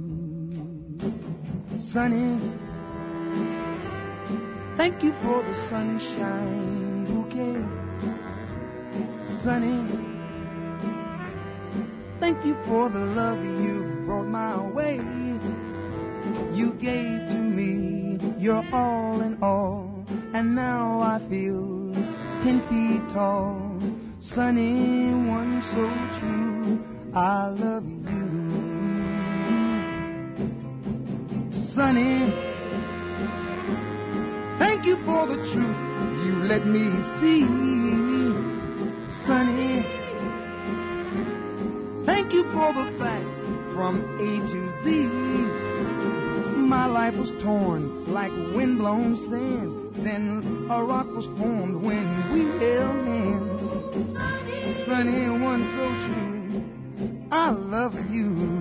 Sunny, thank you for the sunshine bouquet. Sunny, thank you for the love you brought my way. You gave to me your all in all, and now I feel ten feet tall. Sunny one so true, I love you. Sunny, thank you for the truth you let me see. Sunny, thank you for the facts from A to Z. My life was torn like windblown sand. Then a rock was formed when we held hands. Sunny, Sunny one so true, I love you.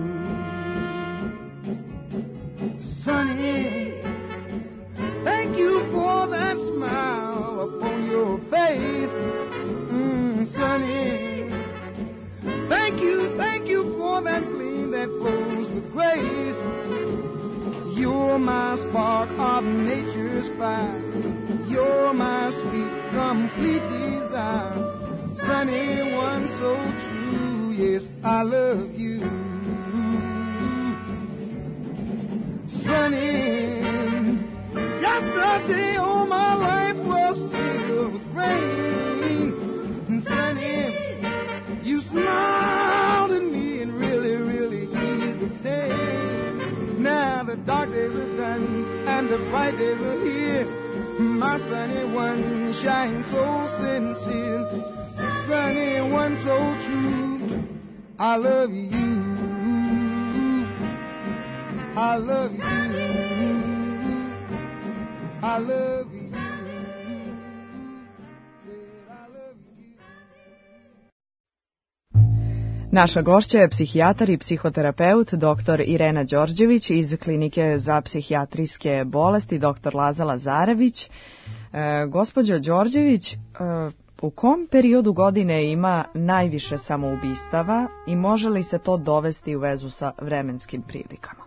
Sunny, thank you for that smile upon your face. Mm, Sunny, thank you, thank you for that gleam that flows with grace. You're my spark of nature's fire. You're my sweet, complete desire. Sunny one so true, yes, I love you. Sunny, yesterday all my life was filled with rain. Sunny, you smiled at me and really, really eased the pain. Now the dark days are done and the bright days are here. My sunny one shines so sincere. Sunny one so true, I love you. I love you. I love you. Naša gošća je psihijatar i psihoterapeut doktor Irena Đorđević iz Klinike za psihijatrijske bolesti doktor Laza Lazarević. E, gospođo Đorđević, e, u kom periodu godine ima najviše samoubistava i može li se to dovesti u vezu sa vremenskim prilikama?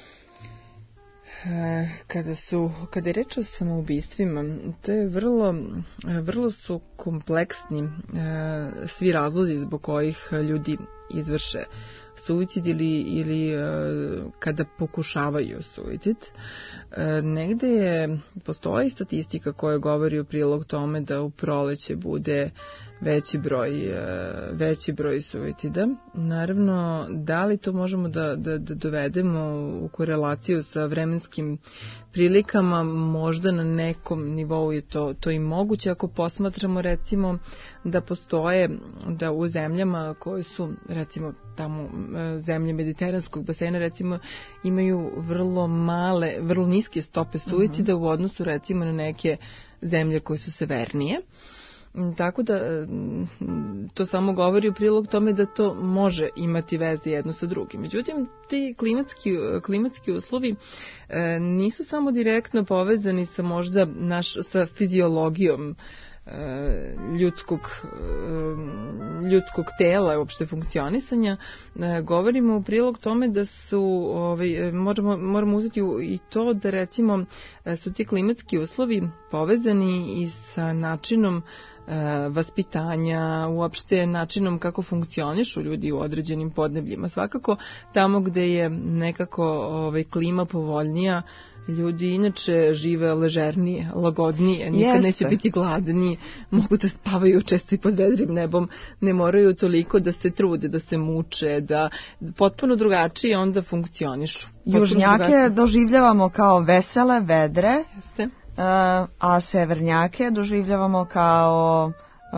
Kada su, kada je reč o samoubistvima, to je vrlo, vrlo su kompleksni svi razlozi zbog kojih ljudi izvrše suicid ili, ili kada pokušavaju suicid. Negde je, postoji statistika koja govori u prilog tome da u proleće bude veći broj, veći broj suicida. Naravno, da li to možemo da, da, da dovedemo u korelaciju sa vremenskim prilikama, možda na nekom nivou je to, to i moguće ako posmatramo recimo da postoje, da u zemljama koje su recimo tamo zemlje mediteranskog basena recimo imaju vrlo male, vrlo niske stope suicida uh-huh. u odnosu recimo na neke zemlje koje su severnije. Tako da to samo govori u prilog tome da to može imati veze jedno sa drugim. Međutim, ti klimatski, klimatski uslovi e, nisu samo direktno povezani sa možda naš, sa fiziologijom e, ljudskog, e, ljudskog tela, uopšte funkcionisanja. E, govorimo u prilog tome da su, ovaj, moramo, moramo uzeti i to da recimo su ti klimatski uslovi povezani i sa načinom vaspitanja, uopšte načinom kako funkcionišu ljudi u određenim podnebljima. Svakako tamo gde je nekako ovaj, klima povoljnija, ljudi inače žive ležernije, lagodnije, nikad Jeste. neće biti gladni, mogu da spavaju često i pod vedrim nebom, ne moraju toliko da se trude, da se muče, da potpuno drugačije onda funkcionišu. Južnjake drugačije. doživljavamo kao vesele, vedre, Jeste. a severnjake doživljavamo kao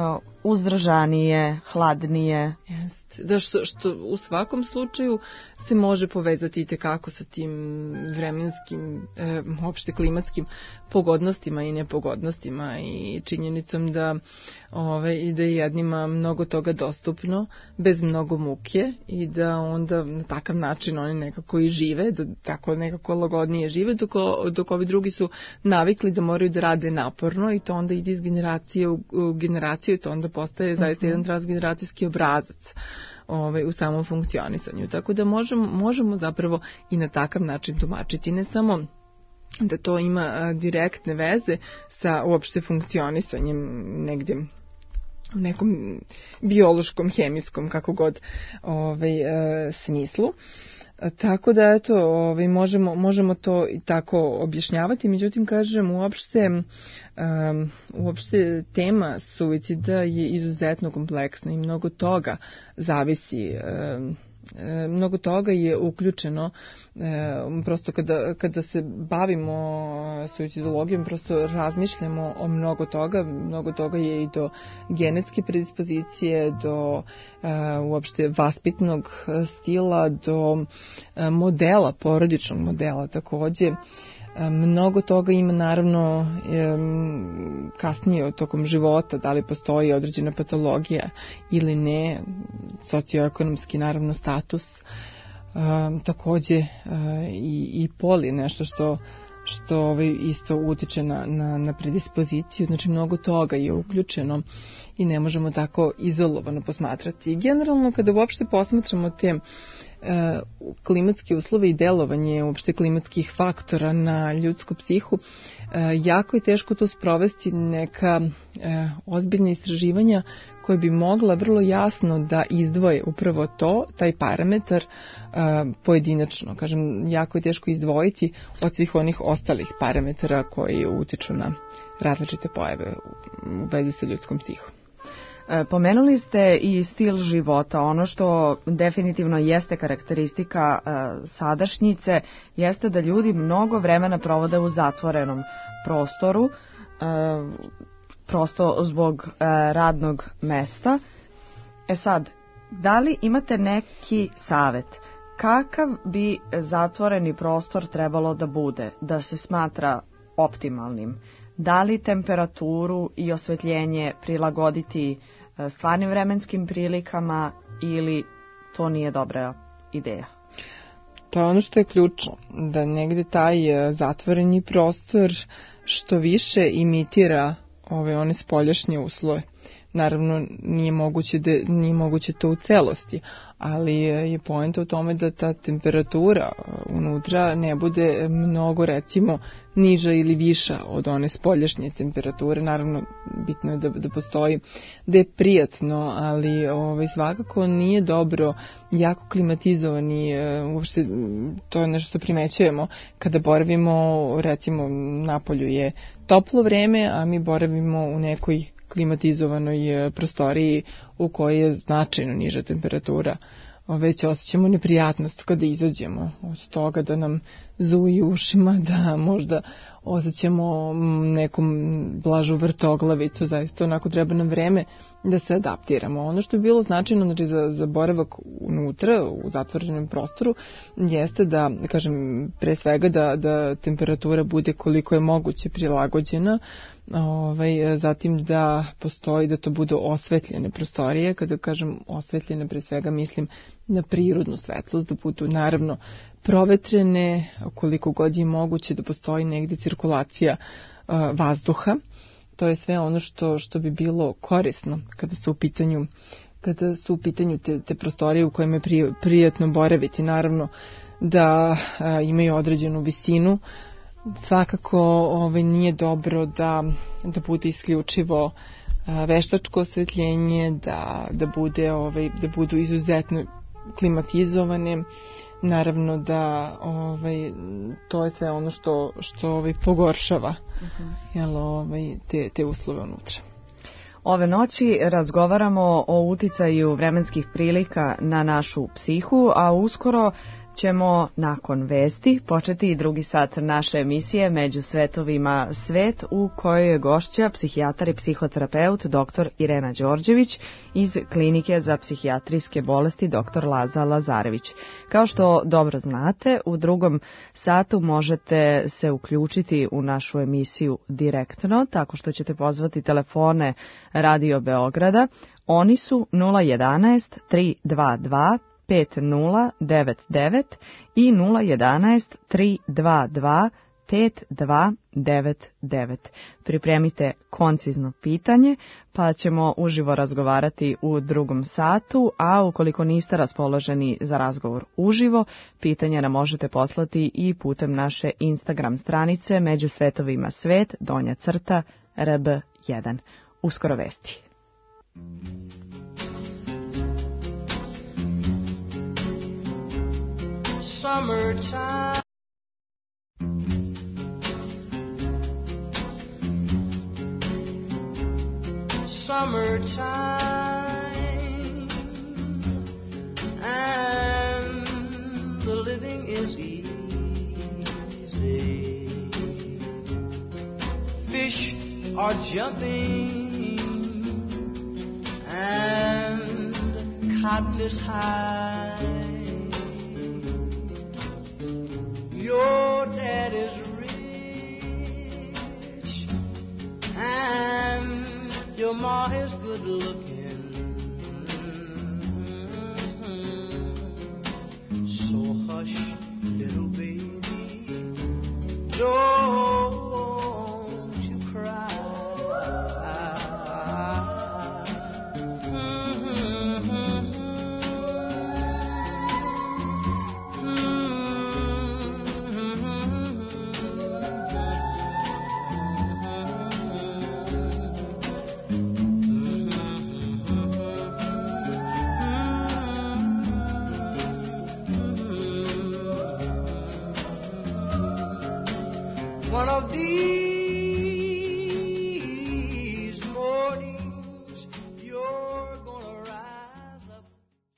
uzdržanije, hladnije. Jeste. Da što, što u svakom slučaju se može povezati itekako sa tim vremenskim, e, uopšte klimatskim pogodnostima i nepogodnostima i činjenicom da, ove, da je jednima mnogo toga dostupno bez mnogo muke i da onda na takav način oni nekako i žive, da tako nekako lagodnije žive, dok, dok ovi drugi su navikli da moraju da rade naporno i to onda ide iz generacije u, u generaciju i to onda postaje zaista uh-huh. jedan transgeneracijski obrazac. Ovaj, u samom funkcionisanju. Tako da možemo, možemo zapravo i na takav način tumačiti. Ne samo da to ima a, direktne veze sa uopšte funkcionisanjem negdje u nekom biološkom, hemijskom, kako god ovaj, a, smislu. A, tako da eto, ovaj, možemo, možemo to i tako objašnjavati, međutim kažem uopšte um, uopšte tema suicida je izuzetno kompleksna i mnogo toga zavisi, um, mnogo toga je uključeno, prosto kada, kada se bavimo suicidologijom prosto razmišljamo o mnogo toga, mnogo toga je i do genetske predispozicije, do uopšte vaspitnog stila, do modela, porodičnog modela takođe. Mnogo toga ima naravno kasnije tokom života, da li postoji određena patologija ili ne, socioekonomski naravno status, takođe i, i pol je nešto što što ovaj isto utiče na, na, na predispoziciju, znači mnogo toga je uključeno i ne možemo tako izolovano posmatrati. I generalno kada uopšte posmatramo te e, klimatske uslove i delovanje uopšte klimatskih faktora na ljudsku psihu, e, jako je teško to sprovesti neka e, ozbiljna istraživanja koje bi mogla vrlo jasno da izdvoje upravo to, taj parametar uh, pojedinačno. Kažem, jako je teško izdvojiti od svih onih ostalih parametara koji utiču na različite pojave u vezi sa ljudskom psihom. Pomenuli ste i stil života. Ono što definitivno jeste karakteristika uh, sadašnjice jeste da ljudi mnogo vremena provode u zatvorenom prostoru, uh, prosto zbog e, radnog mesta. E sad, da li imate neki savet? Kakav bi zatvoreni prostor trebalo da bude, da se smatra optimalnim? Da li temperaturu i osvetljenje prilagoditi e, stvarnim vremenskim prilikama ili to nije dobra ideja? To je ono što je ključno, da negde taj zatvoreni prostor što više imitira ove one spoljašnje uslove. Naravno, nije moguće, da, nije moguće to u celosti, ali je poenta u tome da ta temperatura unutra ne bude mnogo, recimo, niža ili viša od one spoljašnje temperature. Naravno, bitno je da, da postoji, da je prijatno, ali ovaj, svakako nije dobro jako klimatizovani, uopšte to je nešto što primećujemo kada boravimo, recimo, napolju je toplo vreme, a mi boravimo u nekoj klimatizovanoj prostoriji u kojoj je značajno niža temperatura. Već osjećamo neprijatnost kada izađemo od toga da nam zuji ušima, da možda osjećamo nekom blažu vrtoglavicu, zaista onako treba nam vreme da se adaptiramo. Ono što je bilo značajno, znači, za, za boravak unutra, u zatvorenom prostoru, jeste da, kažem, pre svega da, da temperatura bude koliko je moguće prilagođena, ovaj, zatim da postoji, da to budu osvetljene prostorije. Kada kažem osvetljene, pre svega mislim na prirodnu svetlost, da budu naravno provetrene, koliko god je moguće da postoji negde cirkulacija uh, vazduha. To je sve ono što, što bi bilo korisno kada su u pitanju, kada su u pitanju te, te prostorije u kojima je pri, prijatno boraviti. Naravno da uh, imaju određenu visinu. Svakako ovaj, nije dobro da, da bude isključivo uh, veštačko osvetljenje, da, da, bude, ovaj, da budu izuzetno klimatizovane. Naravno da ovaj, to je sve ono što, što ovaj, pogoršava uh-huh. jel, ovaj, te, te uslove unutra. Ove noći razgovaramo o uticaju vremenskih prilika na našu psihu, a uskoro ćemo nakon vesti početi i drugi sat naše emisije Među svetovima svet, u kojoj je gošća psihijatar i psihoterapeut dr. Irena Đorđević iz Klinike za psihijatrijske bolesti dr. Laza Lazarević. Kao što dobro znate, u drugom satu možete se uključiti u našu emisiju direktno, tako što ćete pozvati telefone Radio Beograda. Oni su nula jedanaest tri dva dva pet nula devet devet i nula jedanaest tri dva dva pet dva devet devet. Pripremite koncizno pitanje, pa ćemo uživo razgovarati u drugom satu, a ukoliko niste raspoloženi za razgovor uživo, pitanje nam možete poslati i putem naše Instagram stranice Među svetovima svet, donja crta, R B jedan. Uskoro vesti. Summertime, summertime, and the living is easy. Fish are jumping, and cotton is high. Your dad is rich, and your ma is good looking. So hush, little baby, don't you cry. One of these mornings, you're gonna rise up.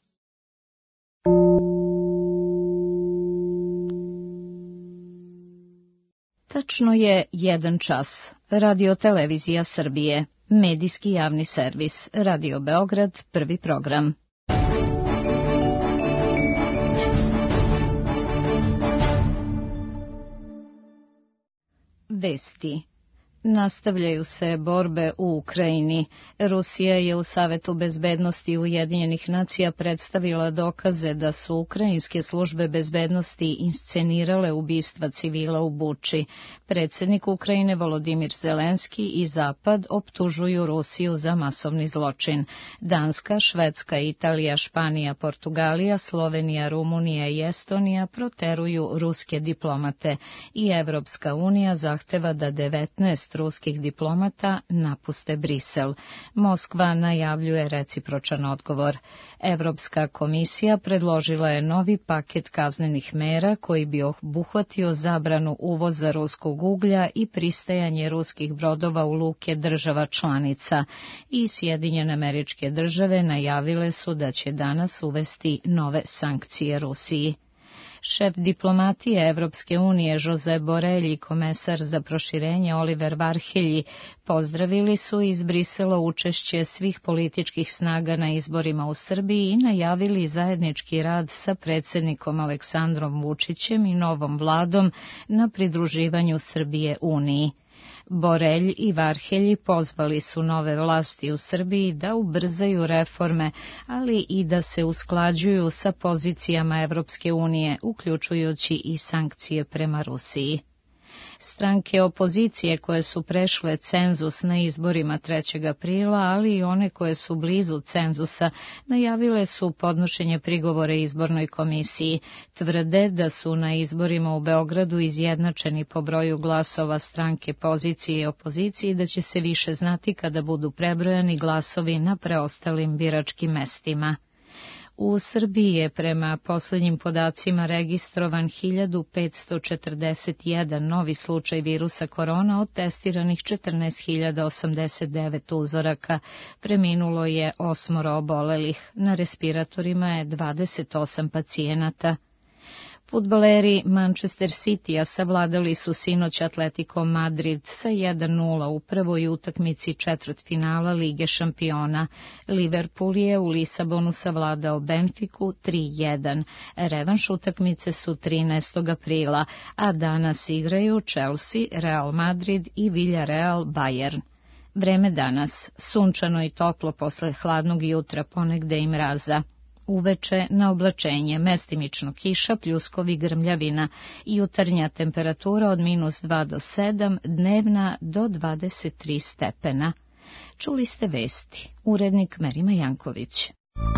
Tačno je jedan čas. Radio Televizija Srbije, medijski javni servis, Radio Beograd, prvi program. Vesti. Nastavljaju se borbe u Ukrajini. Rusija je u Savetu bezbednosti Ujedinjenih nacija predstavila dokaze da su ukrajinske službe bezbednosti inscenirale ubistva civila u Buči. Predsjednik Ukrajine Volodimir Zelenski i Zapad optužuju Rusiju za masovni zločin. Danska, Švedska, Italija, Španija, Portugalija, Slovenija, Rumunija i Estonija proteruju ruske diplomate i Evropska unija zahteva da devetnaest ruskih diplomata napuste Brisel. Moskva najavljuje recipročan odgovor. Evropska komisija predložila je novi paket kaznenih mera koji bi obuhvatio zabranu uvoza ruskog uglja i pristajanje ruskih brodova u luke država članica. I Sjedinjene Američke Države najavile su da će danas uvesti nove sankcije Rusiji. Šef diplomatije Evropske unije Josep Borrell i komesar za proširenje Oliver Varhelyi pozdravili su iz Brisela učešće svih političkih snaga na izborima u Srbiji i najavili zajednički rad sa predsjednikom Aleksandrom Vučićem i novom vladom na pridruživanju Srbije Uniji. Borrell i Varhelyi pozvali su nove vlasti u Srbiji da ubrzaju reforme, ali i da se usklađuju sa pozicijama Evropske unije, uključujući i sankcije prema Rusiji. Stranke opozicije koje su prešle cenzus na izborima trećeg aprila, ali i one koje su blizu cenzusa, najavile su podnošenje prigovore izbornoj komisiji. Tvrde da su na izborima u Beogradu izjednačeni po broju glasova stranke pozicije i opozicije i da će se više znati kada budu prebrojani glasovi na preostalim biračkim mestima. U Srbiji je prema posljednjim podacima registrovan hiljadu petsto četrdeset jedan novi slučaj virusa korona od testiranih četrnaest hiljada osamdeset devet uzoraka. Preminulo je osmoro obolelih. Na respiratorima je dvadeset osam pacijenata. Fudbaleri Manchester Citya savladali su sinoć Atletico Madrid sa jedan nula u prvoj utakmici četvrtfinala Lige šampiona. Liverpool je u Lisabonu savladao Benfiku tri jedan. Revanš utakmice su trinaestog aprila, a danas igraju Chelsea, Real Madrid i Villarreal Bayern. Vreme danas, sunčano i toplo posle hladnog jutra, ponegde i mraza. Uveče na oblačenje, mestimično kiša, pljuskovi, grmljavina, jutarnja temperatura od minus dva do sedam, dnevna do dvadeset tri stepena. Čuli ste vesti, urednik Merima Janković.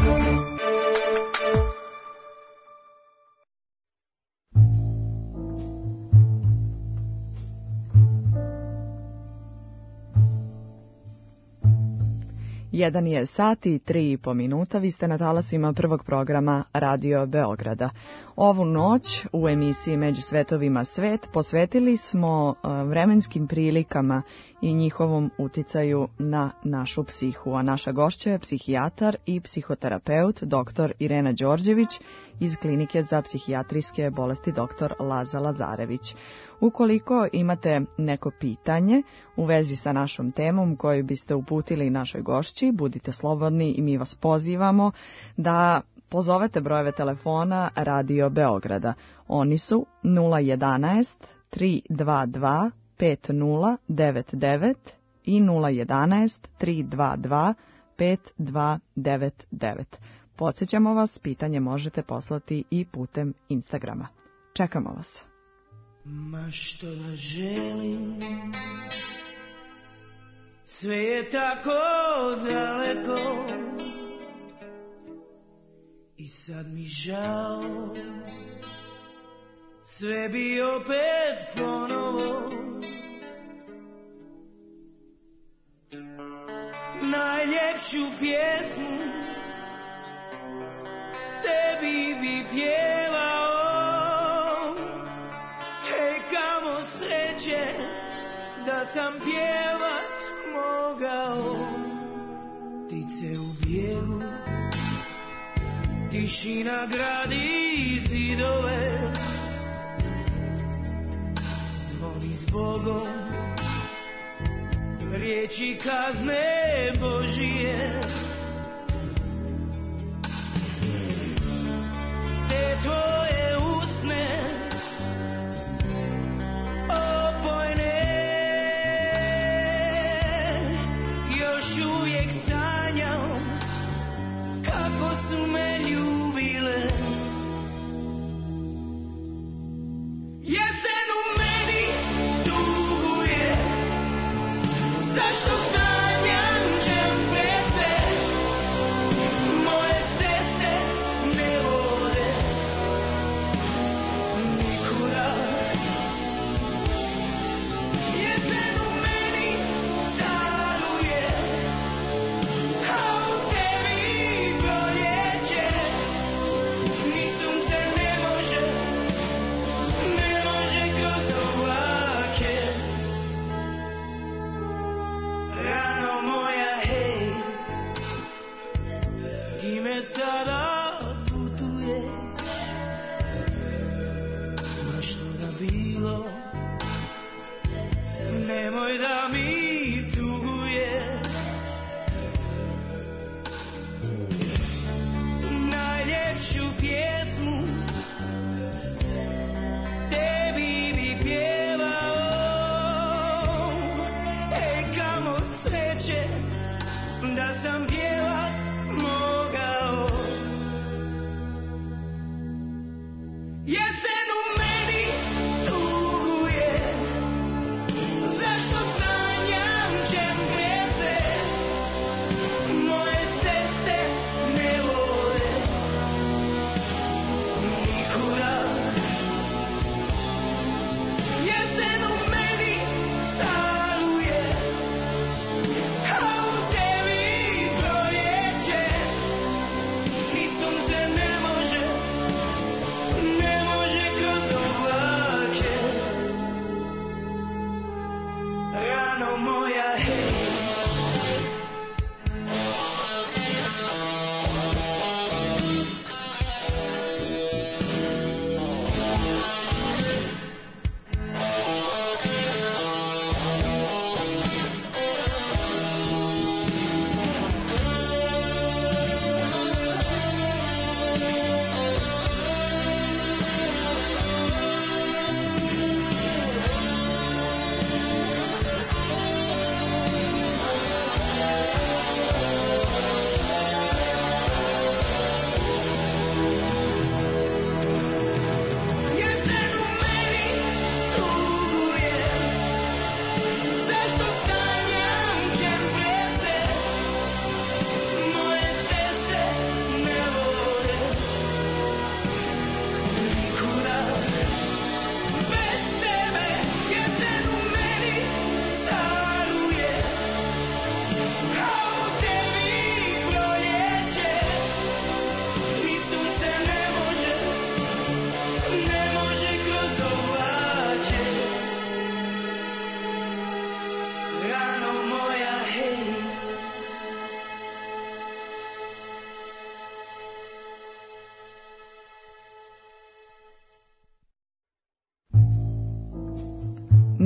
Jedan je sat i tri i po minuta, vi ste na talasima prvog programa Radio Beograda. Ovu noć u emisiji Među svetovima svet posvetili smo vremenskim prilikama i njihovom uticaju na našu psihu, a naša gošća je psihijatar i psihoterapeut doktor Irena Đorđević iz Klinike za psihijatrijske bolesti doktor Laza Lazarević. Ukoliko imate neko pitanje u vezi sa našom temom koju biste uputili našoj gošći, budite slobodni i mi vas pozivamo da pozovete brojeve telefona Radio Beograda. Oni su nula jedanaest tri dva dva pet nula devet devet i nula jedanaest tri dva dva pet dva devet devet. Podsjećamo vas, pitanje možete poslati i putem Instagrama. Čekamo vas. Ma što da želim, sve je tako daleko i sad mi žao, sve bi opet ponovo. Najljepšu pjesmu tebi bi pjevao, sreće da sam pjevat mogao. Ptice u bijegu, tišina gradi zidove, zvoni zbogom, riječi kazne Božije. Te tvoje usne da sam pjevat mogao.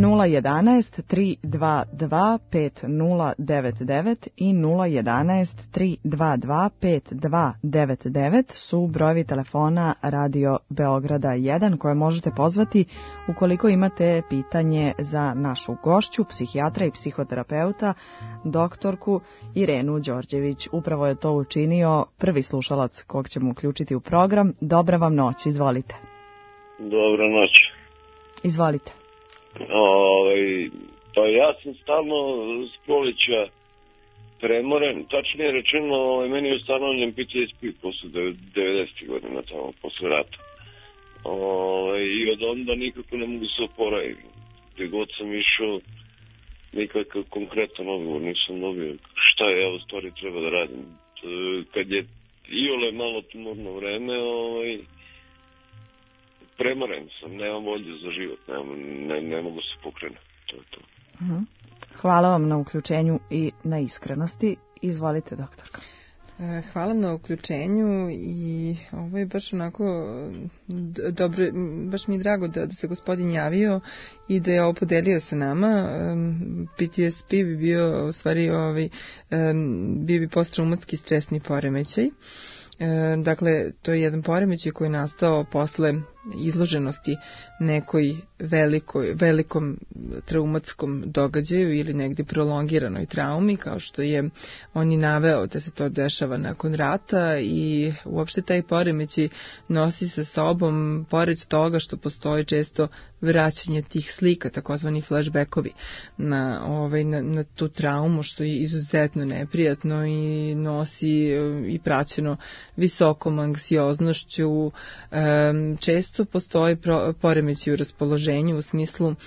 nula jedan tri dva dva pet nula devet devet i nula jedan tri dva dva pet dva devet devet su brojevi telefona Radio Beograda jedan koje možete pozvati ukoliko imate pitanje za našu gošću, psihijatra i psihoterapeuta, doktorku Irenu Đorđević. Upravo je to učinio prvi slušalac kog ćemo uključiti u program. Dobra vam noć, izvolite. Dobra noć. Izvolite. Ovaj, pa ja sam stalno s proleća premoren, tačnije rečeno, ovaj, meni je ustanovljen P T S P posle devedesetih godina, tamo, posle rata. Ovaj, I od onda nikako ne mogu se oporaviti. Gde god sam išao, nikakav konkretan odgovor nisam dobio. Šta je, ja u stvari treba da radim? Kad je iole malo tumorno vreme, ovaj, premoren sam, nemam volje za život, nemam, ne, ne mogu se pokrenuti. To je to. Hvala vam na uključenju i na iskrenosti. Izvolite, doktorka. Hvala na uključenju i ovo je baš onako dobro, baš mi je drago da, da se gospodin javio i da je ovo podelio sa nama. P T S P bi bio u stvari ovaj, bio bi posttraumatski stresni poremećaj. Dakle, to je jedan poremećaj koji je nastao posle izloženosti nekoj velikoj, velikom traumatskom događaju ili negdje prolongiranoj traumi, kao što je on i naveo da se to dešava nakon rata, i uopšte taj poremećaj nosi sa sobom, pored toga što postoji često vraćanje tih slika, takozvani flashbackovi na, ovaj, na, na tu traumu, što je izuzetno neprijatno i nosi i praćeno visokom anksioznošću. Često postoji poremećaj u raspoloženju u smislu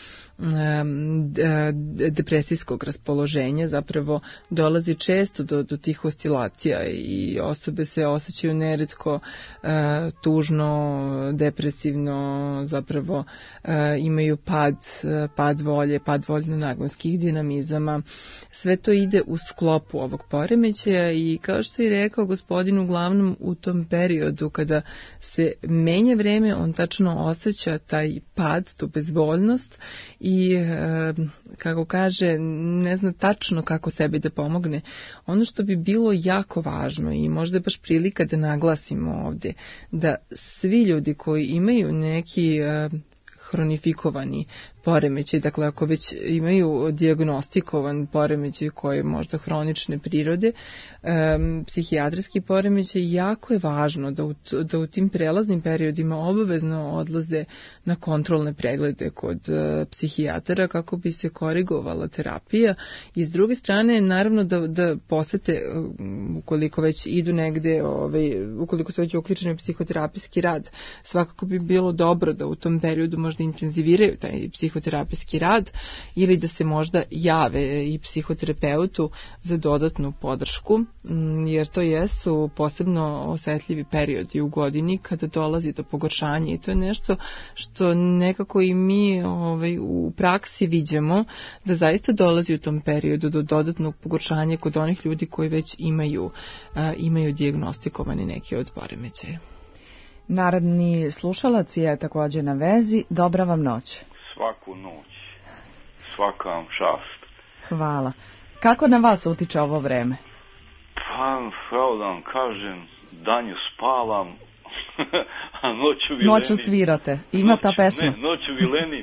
depresijskog raspoloženja, zapravo dolazi često do, do tih oscilacija i osobe se osjećaju neretko tužno, depresivno, zapravo imaju pad, pad volje, pad voljno-nagonskih dinamizama. Sve to ide u sklopu ovog poremećaja i kao što je rekao gospodin, uglavnom u tom periodu kada se menja vreme, on tačno osjeća taj pad, tu bezvoljnost i e, kako kaže, ne zna tačno kako sebi da pomogne. Ono što bi bilo jako važno i možda je baš prilika da naglasimo ovdje, da svi ljudi koji imaju neki e, hronifikovani poremećaj, dakle ako već imaju dijagnostikovan poremećaj koji je možda hronične prirode, um, psihijatrijski poremećaj, jako je važno da u, da u tim prelaznim periodima obavezno odlaze na kontrolne preglede kod uh, psihijatara kako bi se korigovala terapija, i s druge strane naravno da, da posete, ukoliko već idu negde, ovaj, ukoliko se već uključeni u psihoterapijski rad, svakako bi bilo dobro da u tom periodu možda intenziviraju taj psihoterapijski terapijski rad ili da se možda jave i psihoterapeutu za dodatnu podršku, jer to jesu posebno osetljivi periodi u godini kada dolazi do pogoršanja, i to je nešto što nekako i mi ovaj, u praksi viđamo da zaista dolazi u tom periodu do dodatnog pogoršanja kod onih ljudi koji već imaju, a, imaju dijagnostikovani neki od poremećaja. Narodni slušalac je također na vezi. Dobra vam noć. Svaku noć. Svaka vam čast. Hvala. Kako na vas utiče ovo vreme? Pa, pravo da vam kažem, danju spavam, a noću vilenim. Noću svirate. Ima noću, ta pesma? Ne, noću vilenim.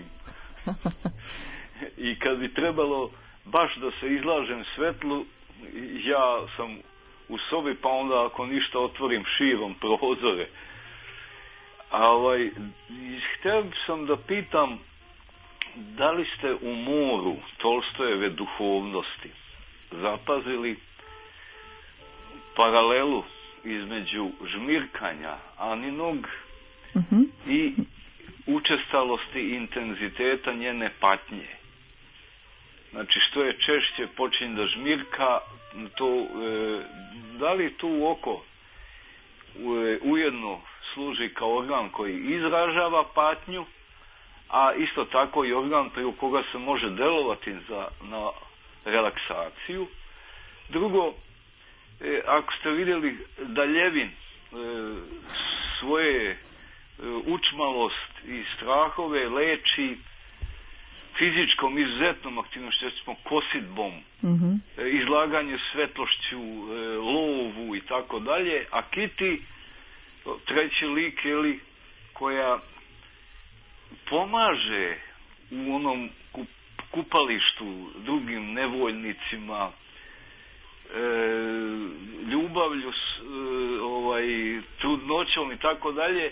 I kad bi trebalo baš da se izlažem svetlu, ja sam u sobi, pa onda ako ništa otvorim širom prozore. A ovaj, htio sam da pitam, da li ste u moru Tolstojeve duhovnosti zapazili paralelu između žmirkanja Aninog uh-huh. i učestalosti i intenziteta njene patnje? Znači, što je češće počinje da žmirka, to, e, da li tu oko e, ujedno služi kao organ koji izražava patnju, a isto tako i organ preko koga se može delovati za, na relaksaciju. Drugo, e, ako ste vidjeli da ljevin e, svoje e, učmalost i strahove leči fizičkom izuzetnom aktivnošću, recimo kositbom, mm-hmm. izlaganje svetlošću, lovu i tako dalje, a Kiti, treći lik, ili, koja pomaže u onom kupalištu drugim nevoljnicima, e, ljubavlju, s, e, ovaj, trudnoćom i tako dalje.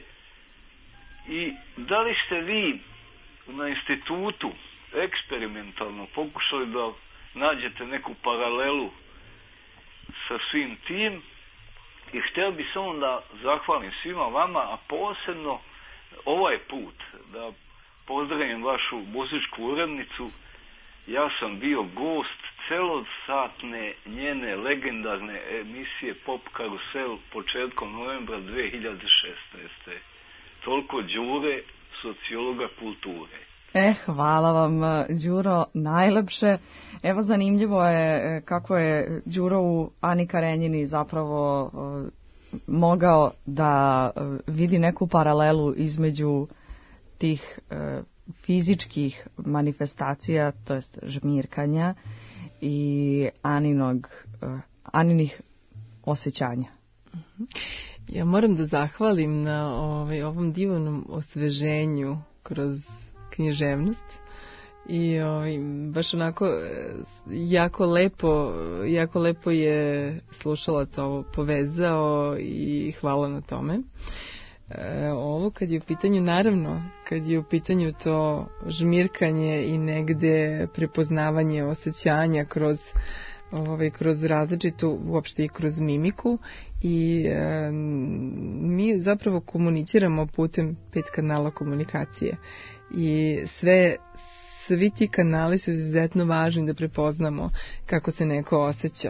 I da li ste vi na institutu eksperimentalno pokušali da nađete neku paralelu sa svim tim? I htio bi samo da zahvalim svima vama, a posebno ovaj put da pozdravim vašu muzičku urednicu. Ja sam bio gost celosatne njene legendarne emisije Pop Karusel početkom novembra dve hiljade šesnaeste. Toliko Đure, sociologa kulture. E, hvala vam, Đuro, najlepše. Evo, zanimljivo je kako je Đuro u Ani Karenjini zapravo uh, mogao da uh, vidi neku paralelu između tih uh, fizičkih manifestacija, to jest žmirkanja, i Aninog, uh, Aninih osjećanja. Ja moram da zahvalim na ovaj, ovom divnom osveženju kroz književnost i ovaj, baš onako jako lepo, jako lepo je slušalac ovo povezao i hvala na tome. E, ovo kad je u pitanju, naravno, kad je u pitanju to žmirkanje i negde prepoznavanje osjećanja kroz ovaj, kroz različitu, uopšte i kroz mimiku i e, mi zapravo komuniciramo putem pet kanala komunikacije i sve, svi ti kanali su izuzetno važni da prepoznamo kako se neko osjeća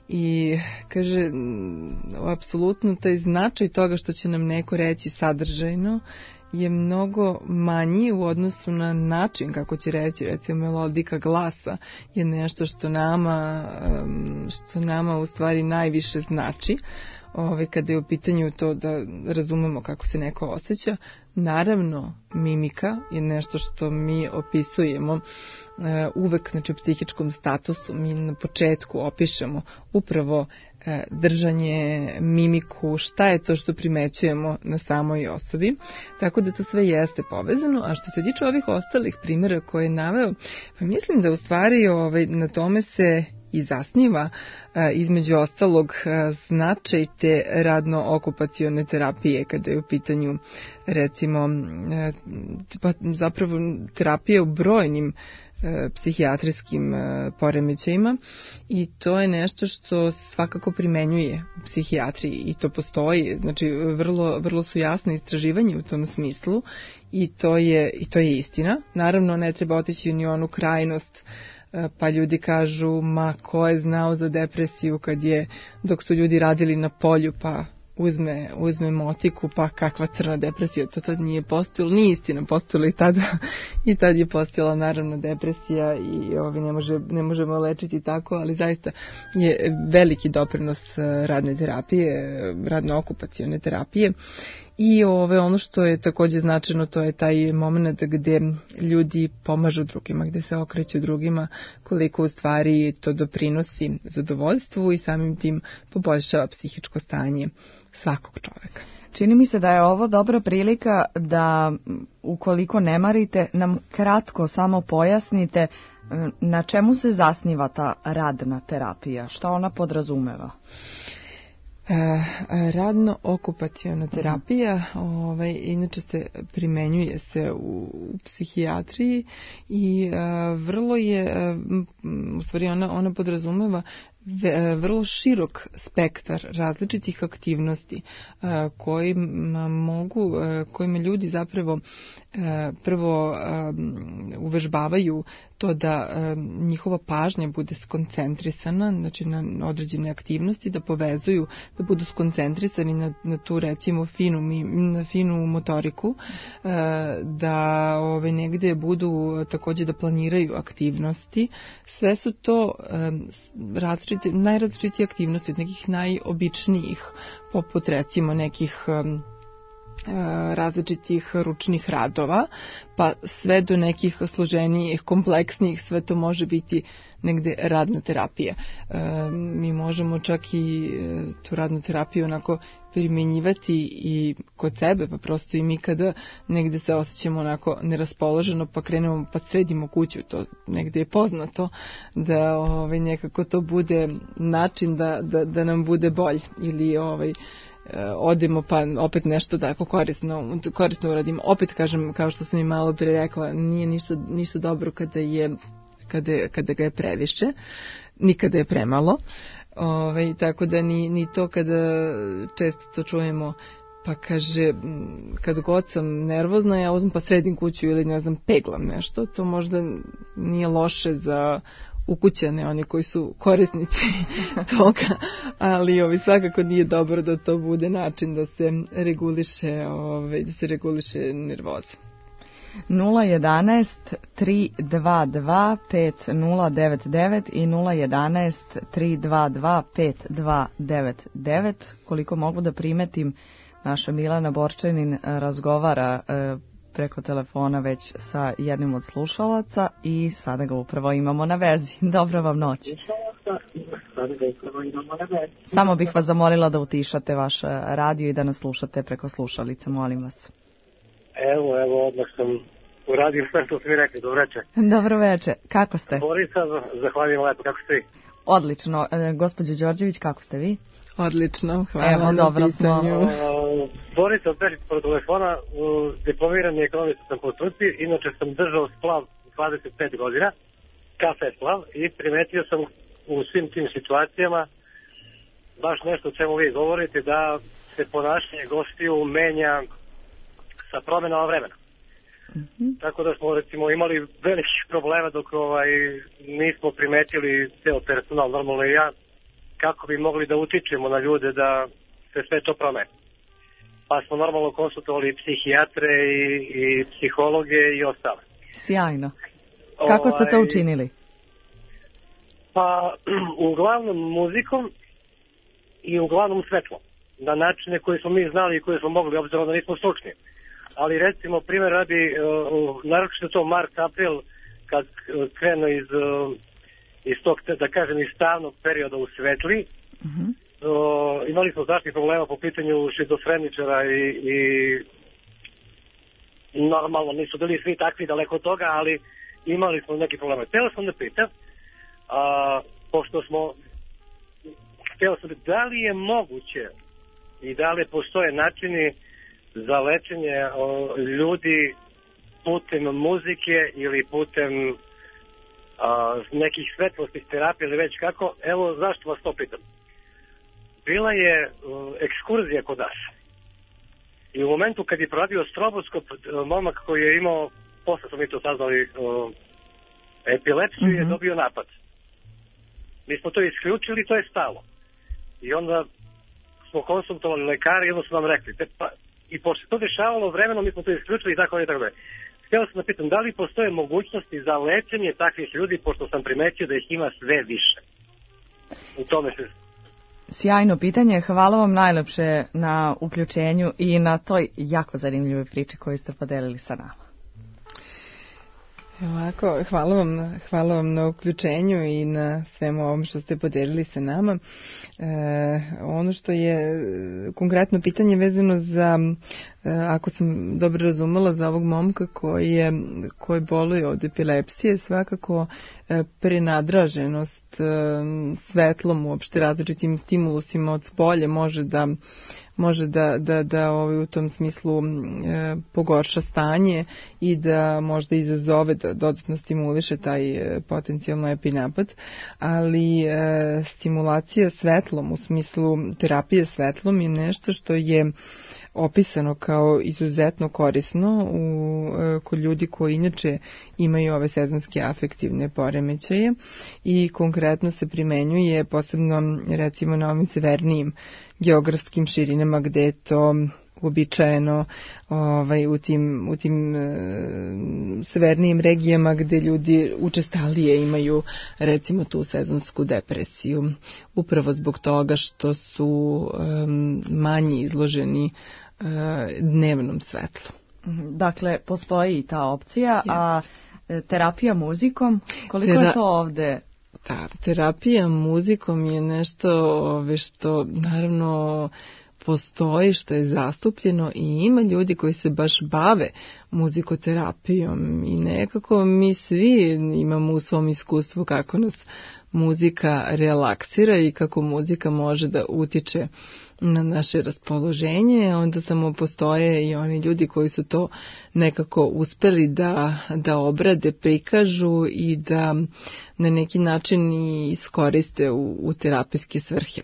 i kaže, apsolutno taj značaj toga što će nam neko reći sadržajno je mnogo manji u odnosu na način kako će reći, recimo melodika glasa je nešto što nama, što nama u stvari najviše znači. Ove, kada je u pitanju to da razumemo kako se neko osjeća. Naravno, mimika je nešto što mi opisujemo uh, uvek, znači u psihičkom statusu. Mi na početku opišemo upravo uh, držanje, mimiku, šta je to što primećujemo na samoj osobi. Tako da to sve jeste povezano. A što se tiče ovih ostalih primjera koje je naveo, pa mislim da u stvari ovaj, na tome se i zasniva između ostalog značaj te radno-okupacione terapije kada je u pitanju recimo pa zapravo terapija u brojnim psihijatrijskim poremećajima i to je nešto što svakako primenjuje u psihijatriji i to postoji, znači vrlo, vrlo su jasne istraživanje u tom smislu i to je, i to je istina. Naravno ne treba otići ni onu krajnost pa ljudi kažu, ma ko je znao za depresiju kad je, dok su ljudi radili na polju, pa uzme, uzme motiku, pa kakva crna depresija, to tad nije postojalo, nije istina, postojalo i tada, i tad je postojala naravno depresija i ovi ne, može, ne možemo lečiti tako, ali zaista je veliki doprinos radne terapije, radno-okupacione terapije. I ove, ono što je također značajno, to je taj moment gdje ljudi pomažu drugima, gdje se okreću drugima, koliko u stvari to doprinosi zadovoljstvu i samim tim poboljšava psihičko stanje svakog čoveka. Čini mi se da je ovo dobra prilika da, ukoliko ne marite, nam kratko samo pojasnite na čemu se zasniva ta radna terapija, šta ona podrazumeva. Radno-okupaciona terapija ovaj, inače se primenjuje se u, u psihijatriji i a, vrlo je, a, u stvari ona, ona podrazumeva vrlo širok spektar različitih aktivnosti a, kojima mogu, a, kojima ljudi zapravo a, prvo a, uvežbavaju to da a, njihova pažnja bude skoncentrisana, znači na određene aktivnosti, da povezuju, da budu skoncentrisani na, na tu recimo finu, na finu motoriku, a, da ove, negde budu također da planiraju aktivnosti. Sve su to a, različite najrazličitije aktivnosti od nekih najobičnijih, poput recimo nekih um, različitih ručnih radova, pa sve do nekih složenijih, kompleksnijih, sve to može biti negde radna terapija. E, mi možemo čak i tu radnu terapiju onako primjenjivati i kod sebe, pa prosto i mi kada negde se osjećamo onako neraspoloženo, pa krenemo pa sredimo kuću, to negde je poznato da ovaj, nekako to bude način da, da, da nam bude bolje, ili ovaj, odemo pa opet nešto tako korisno, korisno uradimo. Opet kažem, kao što sam i malo pre rekla, nije ništa, ništa dobro kada je kada, kada ga je previše, nikada je premalo. Ove, tako da ni, ni to kada često to čujemo, pa kaže, kad god sam nervozna, ja uzmem pa sredim kuću ili ne znam, peglam nešto, to možda nije loše za ukućane, oni koji su korisnici toga, ali ovi, svakako nije dobro da to bude način da se reguliše, ovaj, da se reguliše nervoza. nula jedanaest tri dva dva pet nula devet devet i nula jedanaest tri dva dva pet dva devet devet. Koliko mogu da primetim, naša Milana Borčanin razgovara e, preko telefona već sa jednim od slušalaca i sada ga upravo imamo na vezi. Dobro vam noć. Samo bih vas zamolila da utišate vaš radio i da nas slušate preko slušalice, molim vas. Evo, evo, odmah sam uradio sve što ste mi rekli. Dobro večer. Dobro večer. Kako ste? Borisa, zahvaljujem lepo. Kako ste vi? Odlično. E, gospođo Đorđević, kako ste vi? Odlično, hvala. Evo, dobro smo. Borisa, opet po telefona, diplomirani ekonomista sam po struci, inače sam držao splav dvadeset pet godina, kafe splav, i primetio sam u svim tim situacijama baš nešto o čemu vi govorite, da se ponašanje gostiju menja sa promenama vremena. Mm-hmm. Tako da smo recimo imali velikih problema dok ovaj, nismo primetili ceo personal, normalno i ja, kako bi mogli da utičemo na ljude da se sve to promeni. Pa smo normalno konsultovali psihijatre i, i psihologe i ostale. Sjajno. Kako ste to učinili? Pa uglavnom muzikom i uglavnom svetlom. Na načine koje smo mi znali i koje smo mogli, obzirom da nismo stručni. Ali recimo, primjer radi, uh, naročito to Mart, April, kad krenu iz, uh, iz tog, da kažem, iz stavnog perioda u svetli, uh-huh. uh, imali smo strašnih problema po pitanju šizofreničara i, i normalno nisu bili svi takvi daleko od toga, ali imali smo neki problema. Htio sam da pitam, uh, pošto smo, htio sam da, da li je moguće i da li postoje načini za lečenje o, ljudi putem muzike ili putem a, nekih svetlostnih terapija ili već kako. Evo zašto vas to pitam. Bila je o, ekskurzija kod nas i u momentu kad je proradio stroboskop, momak koji je imao, posle smo mi to saznali, o, epilepsiju, mm-hmm. je dobio napad. Mi smo to isključili, to je stalo. I onda smo konsultovali lekari i onda su nam rekli, te pa, i pošto se to dešavalo vremenom, mi smo to isključili i tako i tako da. Htio sam da pitam, da li postoje mogućnosti za lečenje takvih ljudi, pošto sam primetio da ih ima sve više. U tome se... Sjajno pitanje, hvala vam najlepše na uključenju i na toj jako zanimljivoj priči koju ste podelili sa nama. Ovako, hvala vam, hvala vam na uključenju i na svemu ovom što ste podelili sa nama. E, ono što je konkretno pitanje vezano za, e, ako sam dobro razumela, za ovog momka koji, je, koji boluje od epilepsije, svakako e, prenadraženost e, svetlom, uopšte različitim stimulusima od spolja može da može da, da, da ovaj, u tom smislu e, pogorša stanje i da možda izazove da dodatno stimuliše taj e, potencijalno epinapad, ali e, stimulacija svetlom u smislu terapije svetlom je nešto što je opisano kao izuzetno korisno u, e, kod ljudi koji inače imaju ove sezonske afektivne poremećaje i konkretno se primenjuje posebno recimo na ovim severnijim geografskim širinama gde je to uobičajeno ovaj, u tim, u tim e, severnijim regijama gde ljudi učestalije imaju recimo tu sezonsku depresiju. Upravo zbog toga što su e, manje izloženi uh, dnevnom svetlu. Dakle, postoji i ta opcija, yes. A terapija muzikom, koliko Tera... je to ovde? Da, terapija muzikom je nešto ove što naravno postoji, što je zastupljeno i ima ljudi koji se baš bave muzikoterapijom i nekako mi svi imamo u svom iskustvu kako nas muzika relaksira i kako muzika može da utiče na naše raspoloženje, onda samo postoje i oni ljudi koji su to nekako uspeli da, da obrade, prikažu i da na neki način i iskoriste u, u terapijske svrhe.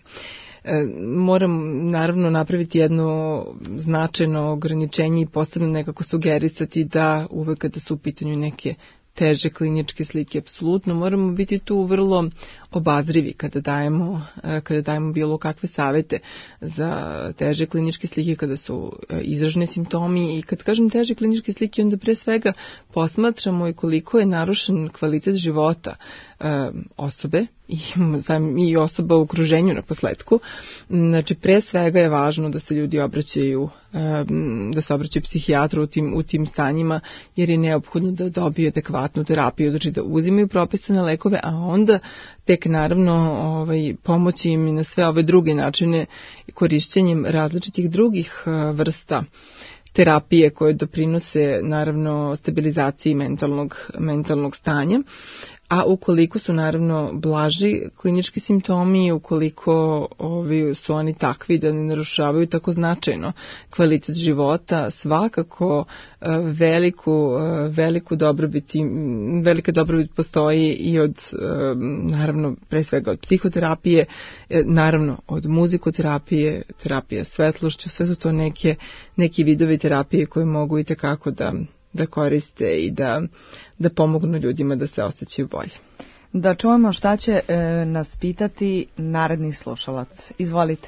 Moram naravno napraviti jedno značajno ograničenje i posebno nekako sugerisati da uvek kada su u pitanju neke teže kliničke slike, apsolutno moramo biti tu vrlo obazrivi kada dajemo, kada dajemo bilo kakve savete za teže kliničke slike, kada su izraženi simptomi. I kad kažem teže kliničke slike, onda pre svega posmatramo i koliko je narušen kvalitet života osobe i, i osoba u okruženju na posletku. Znači, pre svega je važno da se ljudi obraćaju, da se obraćaju psihijatru u tim, u tim stanjima, jer je neophodno da dobiju adekvatnu terapiju, znači da uzimaju propisane lekove, a onda tek naravno ovaj, pomoći im i na sve ove druge načine korišćenjem različitih drugih vrsta terapije koje doprinose naravno stabilizaciji mentalnog, mentalnog stanja. A ukoliko su naravno blaži klinički simptomi, ukoliko ovi su oni takvi da ne narušavaju tako značajno kvalitet života, svakako veliku, veliku dobrobit, velika dobrobit postoji i od, naravno, pre svega od psihoterapije, naravno od muzikoterapije, terapija svetlošću, sve su to neke, neki vidovi terapije koje mogu i tekako da da koriste i da, da pomognu ljudima da se osjećaju bolje. Da čujemo šta će e, nas pitati naredni slušalac. Izvolite.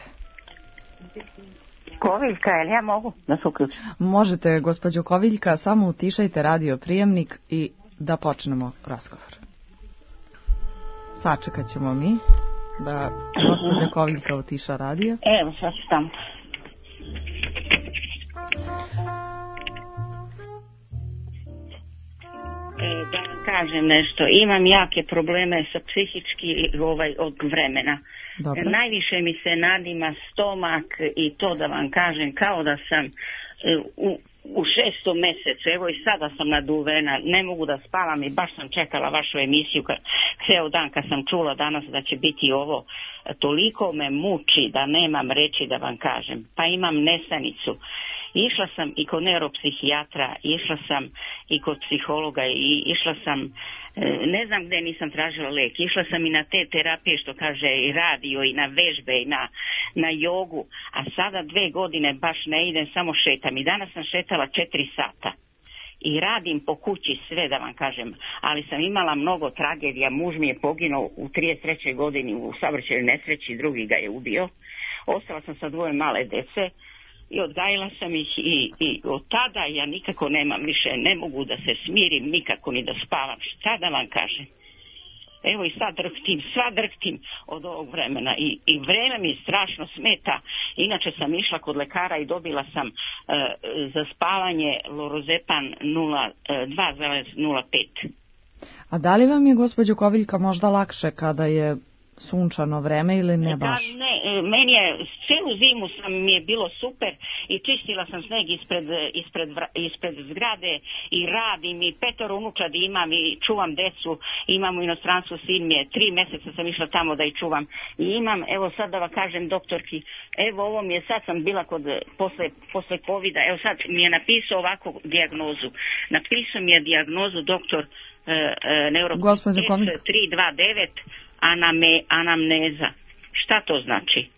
Koviljka, jel ja mogu da se uključim? Možete, gospođo Koviljka, samo utišajte radio prijemnik i da počnemo razgovor. Sačekat ćemo mi da gospođa Koviljka utiša radio. Evo, sad sam. Da vam kažem nešto, imam jake probleme sa psihički ovaj, od vremena. Dobro. Najviše mi se nadima stomak i to da vam kažem kao da sam u, u šestom mesecu, evo i sada sam naduvena, ne mogu da spavam i baš sam čekala vašu emisiju ceo dan kad sam čula danas da će biti ovo. Toliko me muči da nemam reći da vam kažem, pa imam nesanicu. Išla sam i kod neuropsihijatra, išla sam i kod psihologa i išla sam, ne znam gde nisam tražila lek, išla sam i na te terapije što kaže i radio i na vežbe i na, na jogu, a sada dve godine baš ne idem, samo šetam i danas sam šetala četiri sata. I radim po kući sve da vam kažem, ali sam imala mnogo tragedija, muž mi je poginuo u trideset trećoj godini u saobraćajnoj nesreći, drugi ga je ubio, ostala sam sa dvoje male dece, i odgajila sam ih i, i od tada ja nikako nemam više, ne mogu da se smirim, nikako ni da spavam, šta da vam kažem. Evo i sad drhtim, sva drhtim od ovog vremena i, i vreme mi strašno smeta. Inače sam išla kod lekara i dobila sam e, za spavanje Lorazepam dva zarez nula pet. A da li vam je, gospođo Koviljka, možda lakše kada je sunčano vreme ili ne baš? Da, ne, meni je, celu zimu sam, mi je bilo super i čistila sam sneg ispred, ispred, ispred zgrade i radim i petoro unučadi imam i čuvam decu, imam u inostranstvu, sin mi je, tri meseca sam išla tamo da i čuvam i imam, evo sad da vam kažem doktorki, evo ovo mi je, sad sam bila kod, posle, posle covida, evo sad mi je napisao ovako dijagnozu, napisao mi je dijagnozu doktor e, e, neuropsihijatar tri dva devet Aname, anamneza. Šta to znači?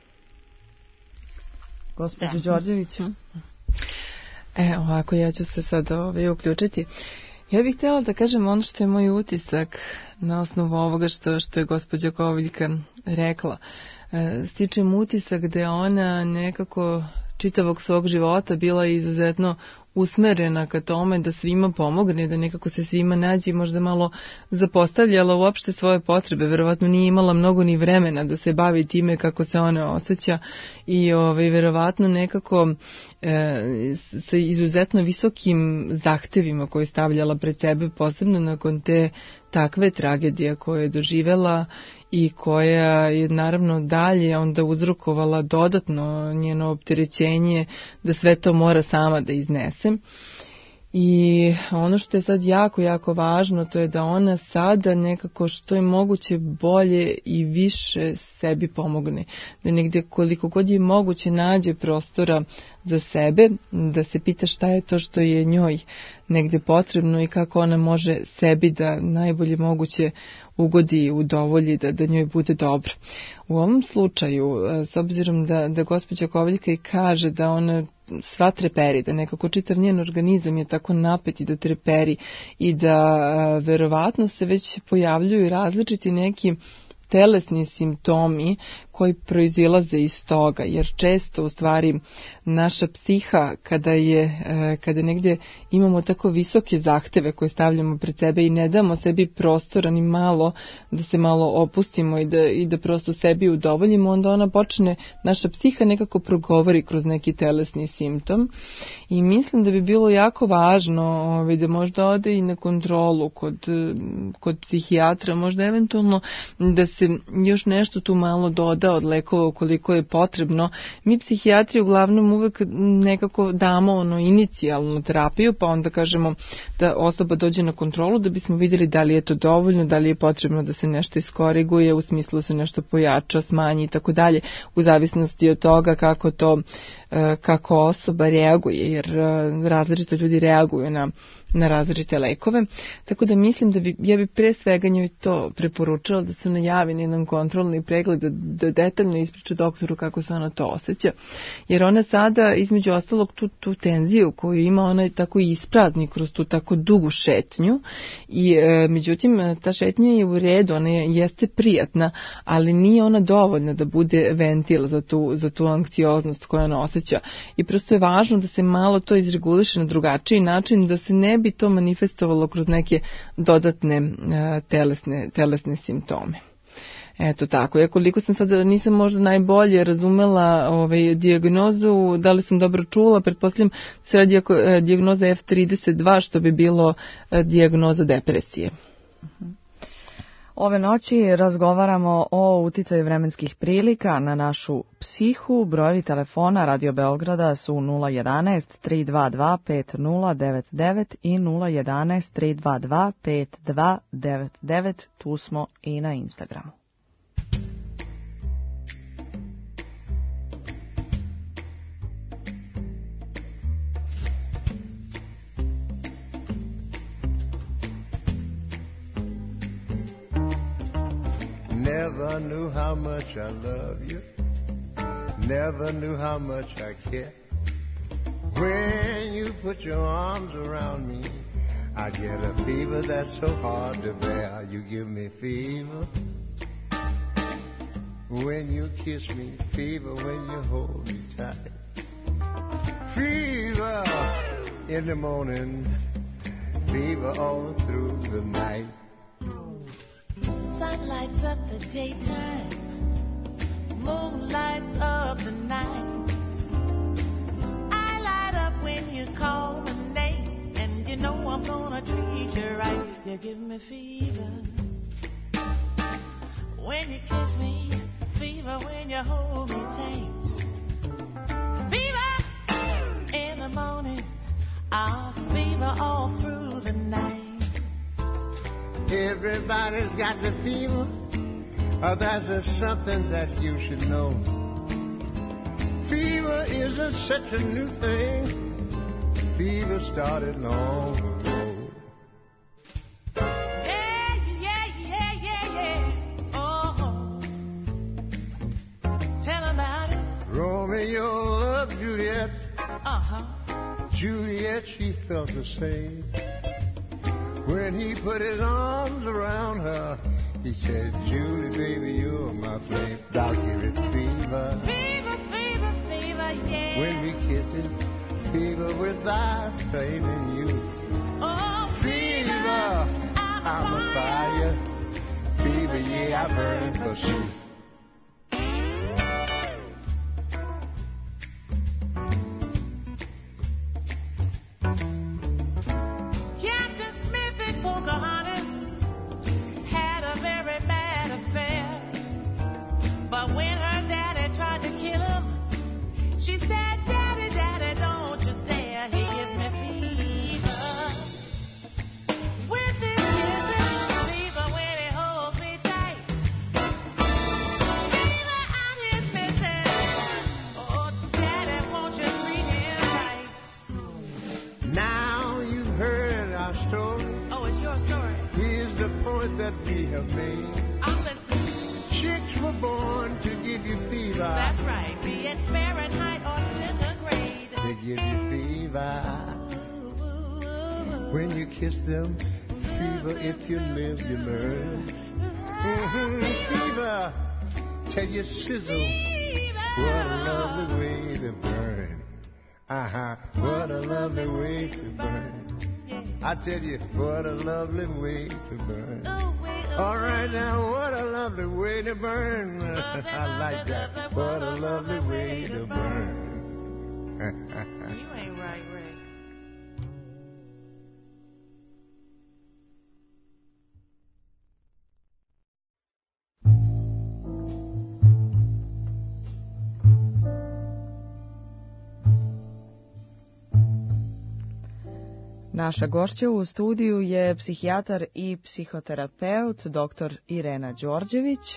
Gospođo Đorđević. E, ovako, ja ću se sad ovaj uključiti. Ja bih htjela da kažem ono što je moj utisak na osnovu ovoga što, što je gospođa Koviljka rekla. E, stičem utisak da je ona nekako čitavog svog života bila izuzetno usmerena ka tome da svima pomogne, da nekako se svima nađe i možda malo zapostavljala uopšte svoje potrebe. Verovatno nije imala mnogo ni vremena da se bavi time kako se ona osjeća i ovaj, verovatno nekako e, sa izuzetno visokim zahtevima koje je stavljala pred sebe, posebno nakon te takve tragedije koje je doživela i koja je naravno dalje onda uzrokovala dodatno njeno opterećenje da sve to mora sama da iznese. I ono što je sad jako, jako važno, to je da ona sada nekako što je moguće bolje i više sebi pomogne. Da negdje koliko god je moguće nađe prostora za sebe, da se pita šta je to što je njoj negdje potrebno i kako ona može sebi da najbolje moguće ugodi i udovolji, da, da njoj bude dobro. U ovom slučaju, s obzirom da, da gospođa Kovaljka i kaže da ona sva treperi, da nekako čitav njen organizam je tako napet i da treperi i da verovatno se već pojavljuju različiti neki telesni simptomi koji proizilaze iz toga, jer često u stvari naša psiha kada je kada negdje imamo tako visoke zahteve koje stavljamo pred sebe i ne damo sebi prostora ni malo da se malo opustimo i da, i da prosto sebi udovoljimo, onda ona počne, naša psiha nekako progovori kroz neki telesni simptom i mislim da bi bilo jako važno ovaj, da možda ode i na kontrolu kod, kod psihijatra, možda eventualno da se još nešto tu malo doda od lekova ukoliko je potrebno. Mi psihijatri uglavnom uvek nekako damo ono inicijalnu terapiju, pa onda kažemo da osoba dođe na kontrolu da bismo vidjeli da li je to dovoljno, da li je potrebno da se nešto iskoriguje, u smislu da se nešto pojača, smanji i tako dalje, u zavisnosti od toga kako to, kako osoba reaguje, jer različito ljudi reaguju na na različite lekove, tako da mislim da bi, ja bi pre svega njoj to preporučila da se najavi na jedan kontrolni pregled, da, da detaljno ispriča doktoru kako se ona to osjeća, jer ona sada između ostalog tu, tu tenziju koju ima, ona je tako isprazni kroz tu tako dugu šetnju i e, međutim ta šetnja je u redu, ona je, jeste prijatna, ali nije ona dovoljna da bude ventil za tu, za tu anksioznost koju ona osjeća i prosto je važno da se malo to izreguliše na drugačiji način, da se ne bi to manifestovalo kroz neke dodatne uh, telesne, telesne simptome. Eto tako, ja koliko sam sad nisam možda najbolje razumela ovaj, dijagnozu, da li sam dobro čula, pretpostavljam se radi ako uh, dijagnoza F trideset dva, što bi bilo uh, dijagnoza depresije. Uh-huh. Ove noći razgovaramo o uticaju vremenskih prilika na našu psihu. Brojevi telefona Radio Beograda su nula jedanaest tri dva dva pet nula devet devet i nula jedanaest tri dva dva pet dva devet devet. Tu smo i na Instagramu. Never knew how much I love you. Never knew how much I care. When you put your arms around me, I get a fever that's so hard to bear. You give me fever when you kiss me, fever when you hold me tight. Fever in the morning, fever all through the night. Sun lights up the daytime, moon lights up the night. I light up when you call my name, and you know I'm gonna treat you right. You give me fever when you kiss me, fever when you hold me tight. Fever in the morning, I'll fever all through the night. Everybody's got the fever. Oh, that's a something that you should know. Fever isn't such a new thing. Fever started long ago. Yeah, yeah, yeah, yeah, yeah. Oh, tell about it. Romeo loved Juliet. Uh-huh. Juliet, she felt the same. When he put his arms around her, he said, Julie, baby, you're my flame. I'll give it fever. Fever, fever, fever, yeah. When we kiss it, fever without blaming you. Oh, fever, I'm a fire. Fever, yeah, I burn for you. Captain Smith and Pocahontas had a very bad affair. But when her daddy tried to kill him, she said, Daddy, Daddy, don't you dare. He gives me fever. With his kisses, fever when he holds me tight. Fever, I'm his missus. Oh, Daddy, won't you treat him right? Now you've heard our story. Oh, it's your story. Here's the point that we have made. I'm listening. Chicks were born to give you fever. That's right. Be it Fahrenheit or centigrade. They give you fever. When you kiss them, fever. If you live, you learn. Mm-hmm. Fever. Tell you sizzle. What a lovely way to burn. Uh-huh. What a lovely way to burn. I tell you, what a lovely way to burn. All right now, what a lovely way to burn. I like that. What a lovely way to burn. You ain't right, Ray. Naša gošća u studiju je psihijatar i psihoterapeut doktor Irena Đorđević,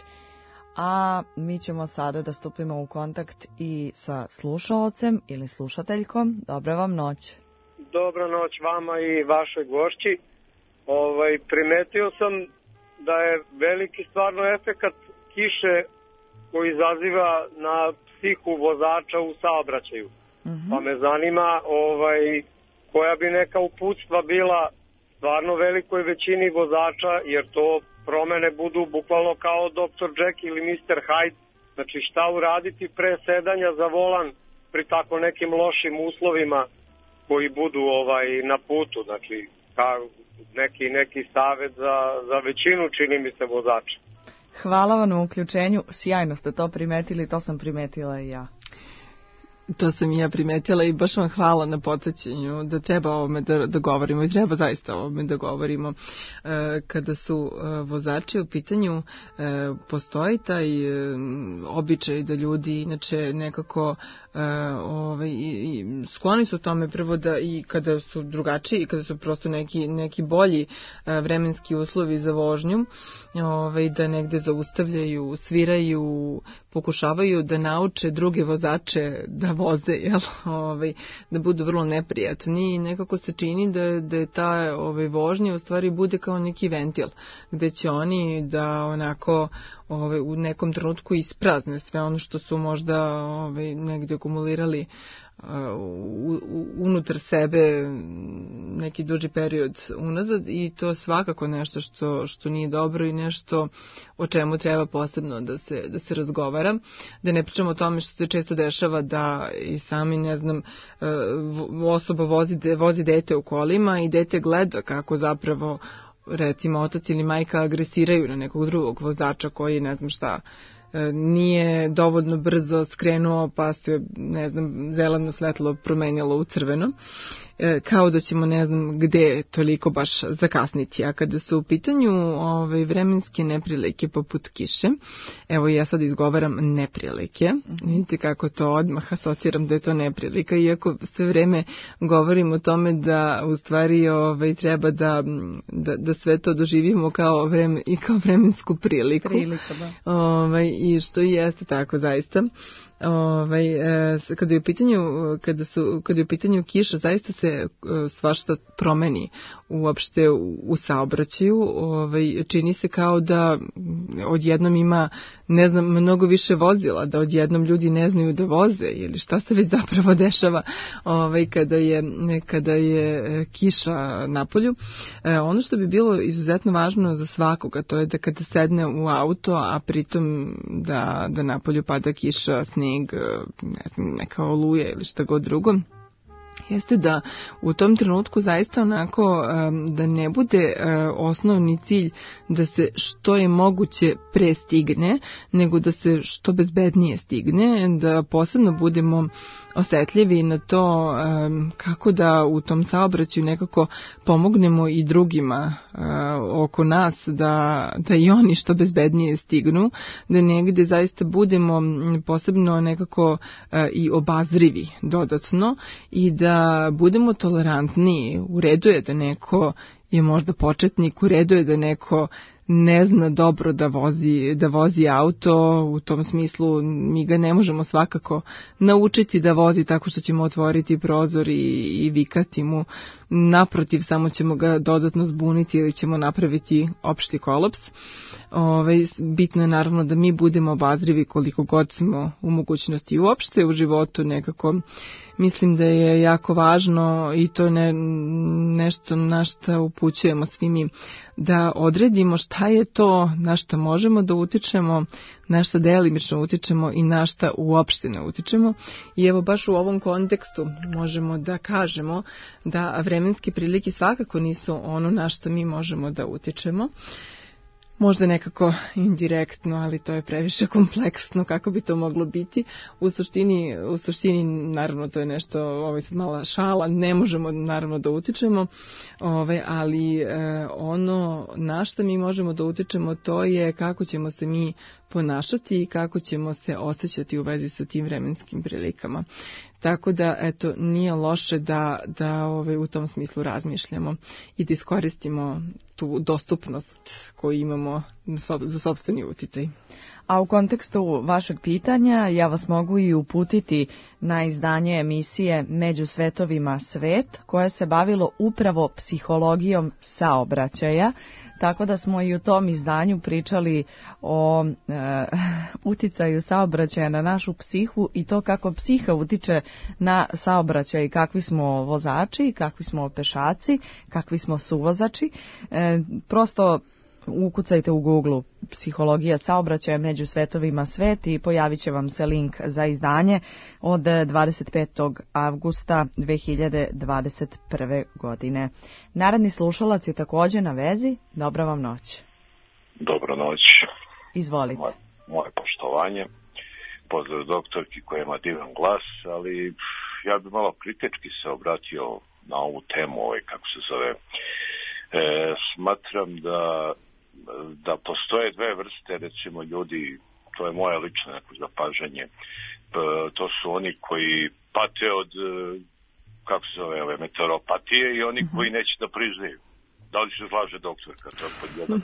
a mi ćemo sada da stupimo u kontakt i sa slušaocem ili slušateljkom. Dobra vam noć. Dobra noć vama i vašoj gošći. Ovaj, primetio sam da je veliki stvarno efekat kiše koji izaziva na psihu vozača u saobraćaju. Mm-hmm. Pa me zanima ovaj, koja bi neka uputstva bila stvarno velikoj većini vozača, jer to promene budu bukvalno kao doktor Jekyll ili mister Hyde. Znači šta uraditi pre sedanja za volan pri tako nekim lošim uslovima koji budu ovaj na putu. Znači kao neki, neki savjet za, za većinu, čini mi se, vozača. Hvala vam na uključenju, sjajno ste to primetili, to sam primetila i ja. To sam i ja primetila i baš vam hvala na podsjećanju da treba o ovome da, da govorimo i treba zaista o ovome da govorimo. E, kada su e, vozači u pitanju, e, postoji taj e, običaj da ljudi inače nekako e, ovaj, i, i skloni su tome prvo da i kada su drugačiji i kada su prosto neki, neki bolji e, vremenski uslovi za vožnju, ovaj, da negde zaustavljaju, sviraju, pokušavaju da nauče druge vozače da voze, jel, ovaj, da budu vrlo neprijatni i nekako se čini da, da je ta ovaj, vožnja u stvari bude kao neki ventil, gde će oni da onako ovaj, u nekom trenutku isprazne sve ono što su možda ovaj, negde akumulirali uh, unutar sebe neki duži period unazad i to svakako nešto što, što nije dobro i nešto o čemu treba posebno da se, da se razgovara. Da ne pričamo o tome što se često dešava da i sami, ne znam, osoba vozi, vozi dete u kolima i dete gleda kako zapravo recimo otac ili majka agresiraju na nekog drugog vozača koji ne znam šta nije dovoljno brzo skrenuo pa se, ne znam, zeleno svetlo promenjalo u crveno, e, kao da ćemo ne znam gde toliko baš zakasniti. A kada su u pitanju ove, vremenske neprilike poput kiše, evo ja sad izgovaram neprilike, mm-hmm. vidite kako to odmah asociram da je to neprilika, iako sve vreme govorim o tome da u stvari ove, treba da, da, da sve to doživimo kao, vreme, i kao vremensku priliku. Prilika, da. Ove, I što i jeste tako zaista. Ovaj, kada je u pitanju, kada su, kada je u pitanju kiša, zaista se svašta promeni uopšte u, u saobraćaju. Ovaj, čini se kao da odjednom ima, ne znam, mnogo više vozila, da odjednom ljudi ne znaju da voze ili šta se već zapravo dešava ovaj, kada je, kada je kiša na polju. E, ono što bi bilo izuzetno važno za svakoga, to je da kada sedne u auto, a pritom da, da na polju pada kiša, snijeg, ne znam, neka oluja ili šta god drugo, jeste da u tom trenutku zaista onako da ne bude osnovni cilj da se što je moguće pre stigne, nego da se što bezbednije stigne, da posebno budemo osetljivi na to kako da u tom saobraćaju nekako pomognemo i drugima oko nas da, da i oni što bezbednije stignu, da negde zaista budemo posebno nekako i obazrivi dodatno i da budemo tolerantniji. U redu je da neko je možda početnik, u redu je da neko ne zna dobro da vozi, da vozi auto, u tom smislu mi ga ne možemo svakako naučiti da vozi tako što ćemo otvoriti prozor i, i vikati mu. Naprotiv, samo ćemo ga dodatno zbuniti ili ćemo napraviti opšti kolaps. Ove, bitno je naravno da mi budemo obazrivi koliko god smo u mogućnosti i uopšte u životu nekako. Mislim da je jako važno i to ne, nešto na što upućujemo svi mi, da odredimo šta je to na što možemo da utičemo, na što delimično utičemo i na šta uopšte ne utičemo. I evo baš u ovom kontekstu možemo da kažemo da vremenske prilike svakako nisu ono na što mi možemo da utičemo. Možda nekako indirektno, ali to je previše kompleksno kako bi to moglo biti. U suštini, u suštini naravno to je nešto, ovo je sad mala šala, ne možemo naravno da utičemo, ove, ali e, ono na što mi možemo da utičemo to je kako ćemo se mi ponašati i kako ćemo se osjećati u vezi sa tim vremenskim prilikama. Tako da, eto, nije loše da, da ove, u tom smislu razmišljamo i da iskoristimo tu dostupnost koju imamo za sopstveni uticaj. A u kontekstu vašeg pitanja ja vas mogu i uputiti na izdanje emisije Među svetovima svet, koje se bavilo upravo psihologijom saobraćaja, tako da smo i u tom izdanju pričali o e, uticaju saobraćaja na našu psihu i to kako psiha utiče na saobraćaj, kakvi smo vozači, kakvi smo pešaci, kakvi smo suvozači. E, prosto ukucajte u Google psihologija saobraćaja Među svetovima svet i pojavit će vam se link za izdanje od dvadeset petog avgusta dve hiljade dvadeset prve. godine. Naredni slušalac je također na vezi. Dobra vam noć. Dobro noć. Izvolite. Moje, moje poštovanje. Pozdrav doktorki koja ima divan glas, ali ja bih malo kritički se obratio na ovu temu, ovaj, kako se zove. E, smatram da da postoje dve vrste, recimo, ljudi, to je moje lično neko zapažanje, to su oni koji pate od, kako se zove, ove, meteoropatije i oni koji neće da priznaju. Da li se slaže doktorka? To je pod jedan.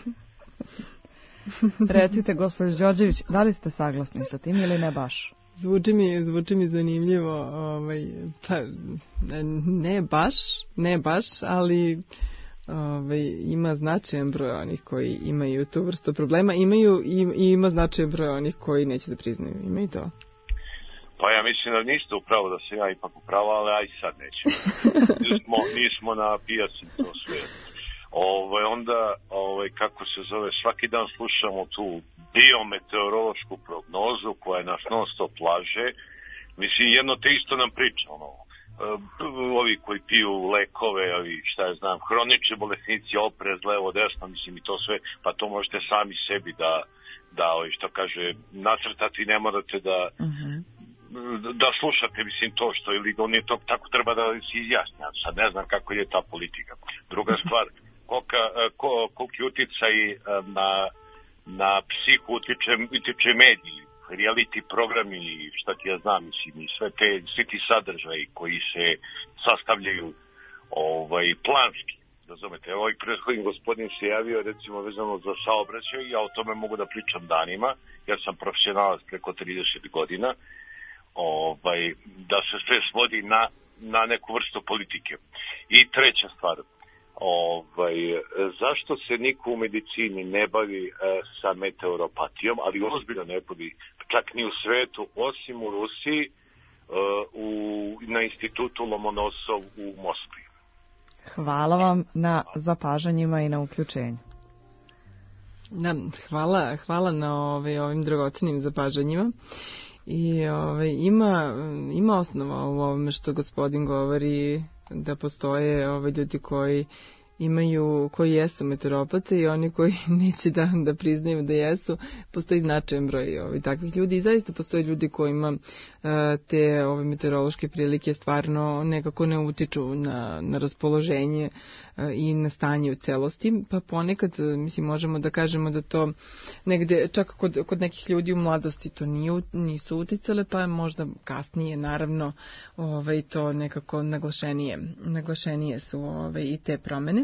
Recite, gospođo Đorđević, da li ste saglasni sa tim ili ne baš? Zvuči mi, zvuči mi zanimljivo, ovaj, pa ne baš, ne baš, ali Ove, ima značajan broj onih koji imaju tu vrstu problema, imaju i, i ima značajan broj onih koji neće da priznaju. Ima i to. Pa ja mislim da niste upravo, da se ja ipak upravo, ali aj sad nećemo. nismo, nismo na pijaci to sve. Ove, onda, ove, kako se zove, svaki dan slušamo tu biometeorološku prognozu koja nas non stop laže. Mislim, jedno te isto nam priča, ono, ovi koji piju lekove, ovi šta ja znam, hronični bolesnici, oprez, levo, desno, mislim i to sve, pa to možete sami sebi da, da ovi, što kaže, nacrtati, ne morate da, uh-huh. da slušate, mislim, to što, ili oni to tako treba da se izjasne, sad ne znam kako je ta politika. Druga stvar, kolika, koliki uticaj na, na psihu utiče, utiče mediji, reality programi, šta ti ja znam, mislim, i sve te, svi ti sadržaji koji se sastavljaju ovaj, planski, razumete. Ovaj prethodni gospodin se javio, recimo, vezano za saobraćaj, ja o tome mogu da pričam danima, jer sam profesionalac preko trideset godina, ovaj, da se sve svodi na, na neku vrstu politike. I treća stvar, Ovaj, zašto se niko u medicini ne bavi e, sa meteoropatijom, ali ozbiljno ne bavi, čak ni u svetu, osim u Rusiji, e, u, na institutu Lomonosov u Moskvi. Hvala vam na zapažanjima i na uključenju. Da, hvala, hvala na ove, ovim dragocenim zapažanjima. I ovaj, ima, ima osnova u ovome što gospodin govori, da postoje ovaj, ljudi koji imaju, koji jesu meteoropate i oni koji neće da, da priznaju da jesu. Postoji značajan broj ovaj, takvih ljudi i zaista postoje ljudi kojima uh, te ove meteorološke prilike stvarno nekako ne utiču na, na raspoloženje uh, i na stanje u celosti, pa ponekad mislim možemo da kažemo da to negde čak kod, kod nekih ljudi u mladosti to nije, nisu uticale, pa možda kasnije naravno ovaj, to nekako naglašenije, naglašenije su ovaj, i te promene.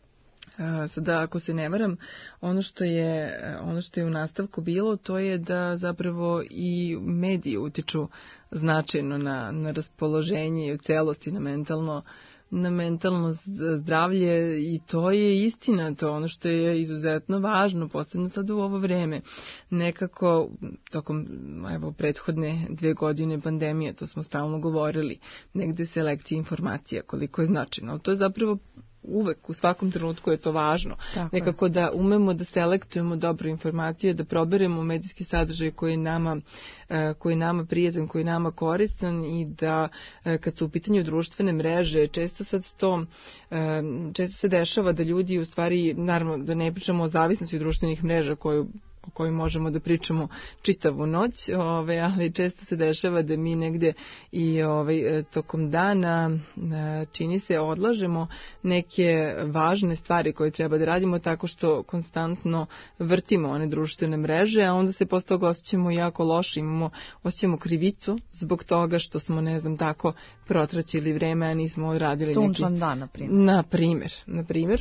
Sada, ako se ne varam, ono što je, ono što je u nastavku bilo, to je da zapravo i mediji utiču značajno na, na raspoloženje i u celosti na mentalno, na mentalno zdravlje i to je istina, to ono što je izuzetno važno, posebno sad u ovo vreme. Nekako, tokom evo, prethodne dve godine pandemije, to smo stalno govorili, negde selekcija informacija, koliko je značajno, ali to je zapravo uvek, u svakom trenutku je to važno. Tako nekako je. Da umemo da selektujemo dobre informacije, da proberemo medijski sadržaj koji je nama, koji je nama prijatan, koji je nama koristan i da kad su u pitanju društvene mreže, često sad to, često se dešava da ljudi u stvari, naravno da ne pričamo o zavisnosti društvenih mreža koju o kojoj možemo da pričamo čitavu noć, ove, ali često se dešava da mi negde i ove, tokom dana čini se odlažemo neke važne stvari koje treba da radimo tako što konstantno vrtimo one društvene mreže, a onda se posle toga osjećamo jako loše, imamo, osjećamo krivicu zbog toga što smo, ne znam, tako protraćili vreme, a nismo odradili neki... Sunčan dan, na primjer. Na primjer, na primjer.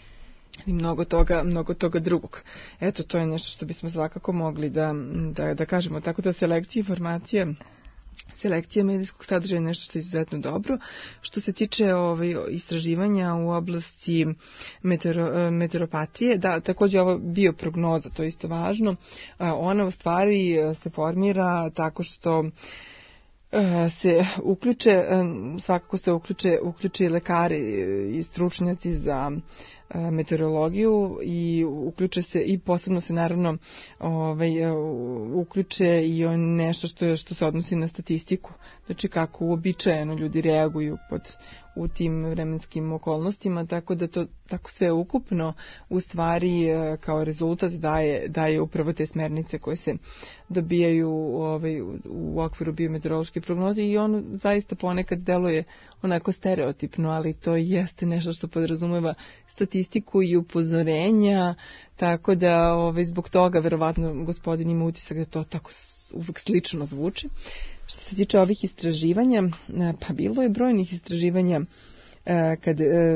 I mnogo toga, mnogo toga drugog. Eto, to je nešto što bismo svakako mogli da, da, da kažemo. Tako da selekcija informacija, selekcija medijskog sadržaja je nešto što je izuzetno dobro. Što se tiče ovaj, istraživanja u oblasti meteoro, meteoropatije, da, također ovo bioprognoza, to je isto važno. Ona u stvari se formira tako što se uključe, svakako se uključe, uključe lekari i stručnjaci za meteorologiju i uključe se i posebno se naravno ovaj, uključe i on nešto što, što se odnosi na statistiku, znači kako uobičajeno ljudi reaguju pod, u tim vremenskim okolnostima, tako da to tako sve ukupno u stvari kao rezultat daje, daje upravo te smernice koje se dobijaju ovaj, u okviru biometeorološke prognoze i ono zaista ponekad deluje onako stereotipno, ali to jeste nešto što podrazumeva statistiku i upozorenja, tako da ovaj, zbog toga verovatno gospodin ima utisak da to tako uvek slično zvuči. Što se tiče ovih istraživanja, pa bilo je brojnih istraživanja kad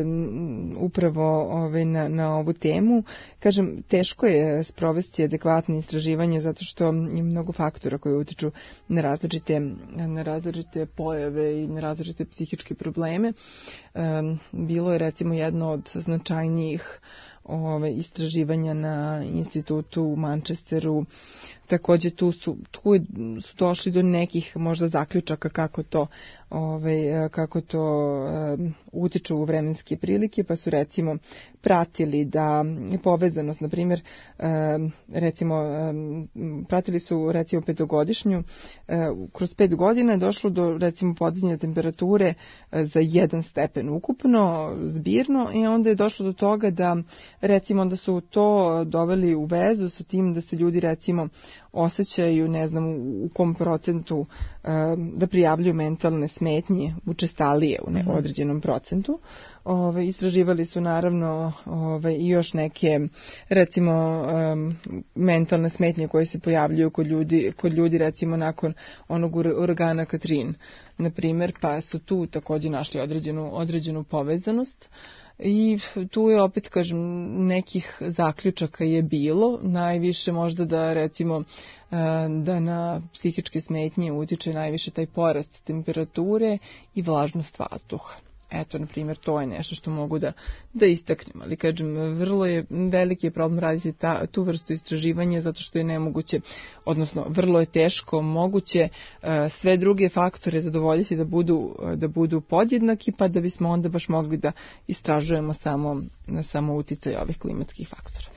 upravo ovaj, na, na ovu temu. Kažem, teško je sprovesti adekvatne istraživanje zato što ima mnogo faktora koji utiču na različite, na različite pojave i na različite psihičke probleme. Bilo je recimo jedno od značajnijih ove, istraživanja na institutu u Manchesteru. Također tu su, tu su došli do nekih možda zaključaka kako to, ove, kako to um, utiču u vremenske prilike, pa su recimo pratili da povezanost, na primjer, um, recimo um, pratili su recimo petogodišnju, uh, kroz pet godina je došlo do recimo podizanja temperature uh, za jedan stepen ukupno, zbirno, i onda je došlo do toga da recimo onda su to doveli u vezu sa tim da se ljudi recimo osjećaju, ne znam, u kom procentu um, da prijavljuju mentalne smetnje učestalije u ne, određenom procentu. Ove, istraživali su naravno ove, i još neke recimo um, mentalne smetnje koje se pojavljuju kod ljudi, kod ljudi recimo nakon onog uragana Katrin, na primjer, pa su tu također našli određenu, određenu povezanost. I tu je opet, kažem, nekih zaključaka je bilo, najviše možda da recimo da na psihičke smetnje utiče najviše taj porast temperature i vlažnost vazduha. Eto, na primjer, to je nešto što mogu da, da istaknem, ali kažem, vrlo je veliki je problem raditi ta, tu vrstu istraživanja zato što je nemoguće, odnosno vrlo je teško moguće uh, sve druge faktore zadovoljiti da budu, da budu podjednaki, pa da bismo onda baš mogli da istražujemo samo, samo uticaj ovih klimatskih faktora.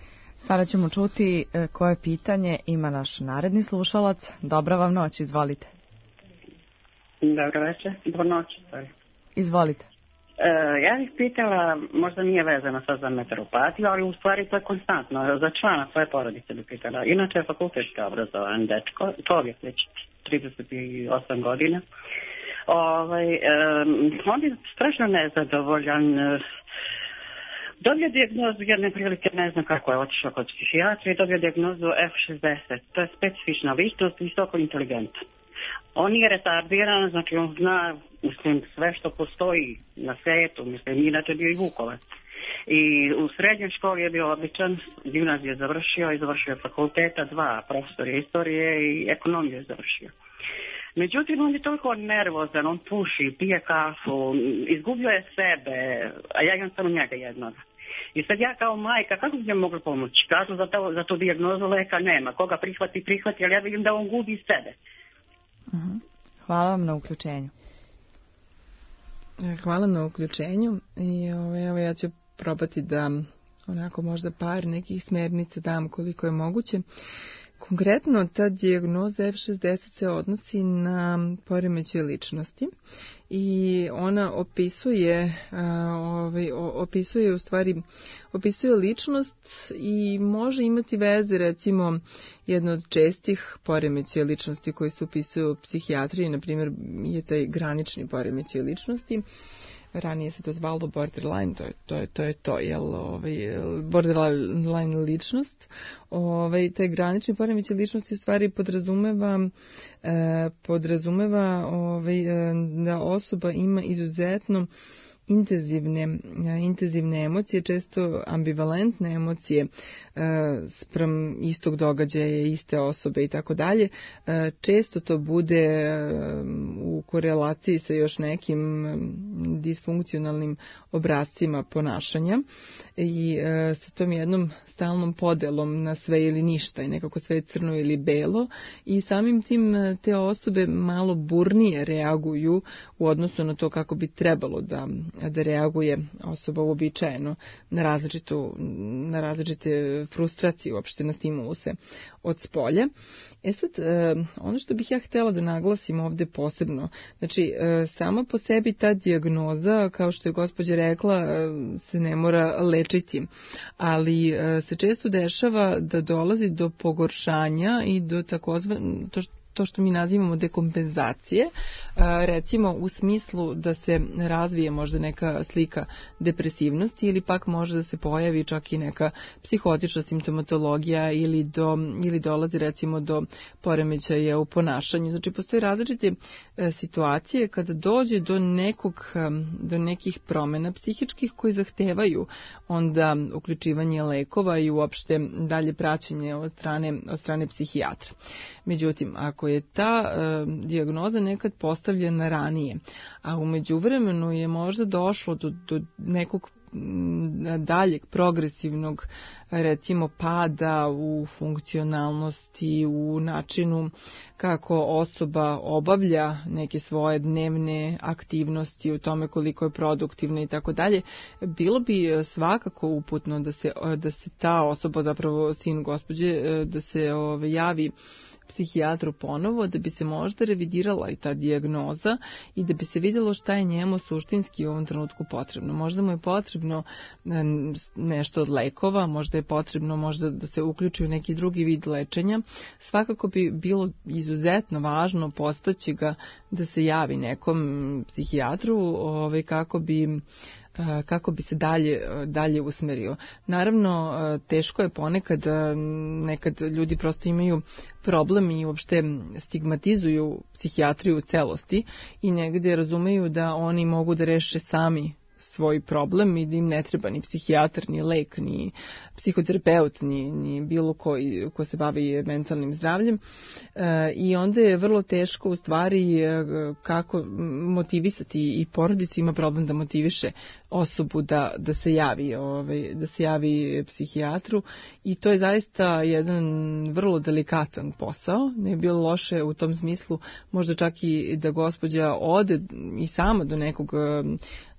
Sada ćemo čuti koje pitanje ima naš naredni slušalac. Dobra vam noć, izvolite. Dobro večer, dobro noć. Sorry. Izvolite. E, ja bih pitala, možda nije vezano sad za meteoropatiju, ali u stvari to je konstantno. Za člana svoje porodice bih pitala. Inače je fakultetski obrazovan dečko, čovjek već trideset osam godina. Ovaj, e, on je strašno nezadovoljan. Dobio dijagnozu jedne prilike, ne znam kako je otišao kod psihijatra i dobio dijagnozu F šezdeset. To je specifična ličnost, visoko inteligentan. On nije retardiran, znači on zna, mislim, sve što postoji na svijetu, mislim, inače bio i Vukovac. I u srednjoj školi je bio odličan, gimnaziju je završio i završio fakulteta, dva, profesor istorije i ekonomiju je završio. Međutim, on je toliko nervozan, on puši, pije kafu, izgubio je sebe, a ja imam samo njega jednoga. I sad ja kao majka, kako bi mi mogla pomoći? Kažu za, to, za tu dijagnozu leka nema, koga prihvati, prihvati, ali ja vidim da on gubi sebe. Uh-huh. Hvala vam na uključenju. Hvala na uključenju i evo ja ću probati da onako možda par nekih smjernica dam koliko je moguće. Konkretno, ta dijagnoza F šezdeset se odnosi na poremećaj ličnosti i ona opisuje, ovaj, opisuje u stvari, opisuje ličnost i može imati veze, recimo, jedno od čestih poremećaja ličnosti koji se opisuju u psihijatriji, na primjer, je taj granični poremećaj ličnosti. Ranije se to zvalo borderline, to je to, je, to, je to jel, ovaj, borderline ličnost. Ovaj, taj granični poremećaj ličnosti u stvari podrazumeva, eh, podrazumeva ovaj, da osoba ima izuzetno intenzivne, intenzivne emocije, često ambivalentne emocije spram istog događaja, iste osobe i tako dalje. Često to bude u korelaciji sa još nekim disfunkcionalnim obrascima ponašanja i sa tom jednom stalnom podelom na sve ili ništa i nekako sve crno ili belo i samim tim te osobe malo burnije reaguju u odnosu na to kako bi trebalo da da reaguje osoba uobičajeno na različitu, na različite frustracije, uopšte na stimuluse od spolja. E sad, ono što bih ja htjela da naglasim ovdje posebno, znači, sama po sebi ta dijagnoza, kao što je gospođa rekla, se ne mora lečiti, ali se često dešava da dolazi do pogoršanja i do takozvano, to što to što mi nazivamo dekompenzacije, recimo u smislu da se razvije možda neka slika depresivnosti ili pak može da se pojavi čak i neka psihotična simptomatologija ili, do, ili dolazi recimo do poremećaja u ponašanju. Znači postoje različite situacije kada dođe do nekog, do nekih promjena psihičkih koji zahtevaju onda uključivanje lekova i uopšte dalje praćenje od strane, od strane psihijatra. Međutim, ako je ta e, dijagnoza nekad postavljena ranije, a u međuvremenu je možda došlo do, do nekog daljeg progresivnog recimo pada u funkcionalnosti, u načinu kako osoba obavlja neke svoje dnevne aktivnosti, u tome koliko je produktivna i tako dalje, bilo bi svakako uputno da se, da se ta osoba, zapravo sin gospođe, da se ove, javi psihijatru ponovo, da bi se možda revidirala i ta dijagnoza i da bi se vidjelo šta je njemu suštinski u ovom trenutku potrebno. Možda mu je potrebno nešto od lekova, možda je potrebno možda da se uključi u neki drugi vid lečenja. Svakako bi bilo izuzetno važno postaći ga da se javi nekom psihijatru ovaj, kako bi kako bi se dalje, dalje usmerio. Naravno, teško je ponekad, nekad ljudi prosto imaju problem i uopšte stigmatizuju psihijatriju u celosti i negdje razumeju da oni mogu da reše sami svoj problem i da im ne treba ni psihijatar, ni lek, ni psihoterapeut, ni, ni bilo koji ko se bavi mentalnim zdravljem. E, I onda je vrlo teško u stvari kako motivisati i porodica ima problem da motiviše osobu da, da se javi, ovaj, da se javi psihijatru i to je zaista jedan vrlo delikatan posao. Ne je bilo loše u tom smislu možda čak i da gospođa ode i sama do nekog do nekog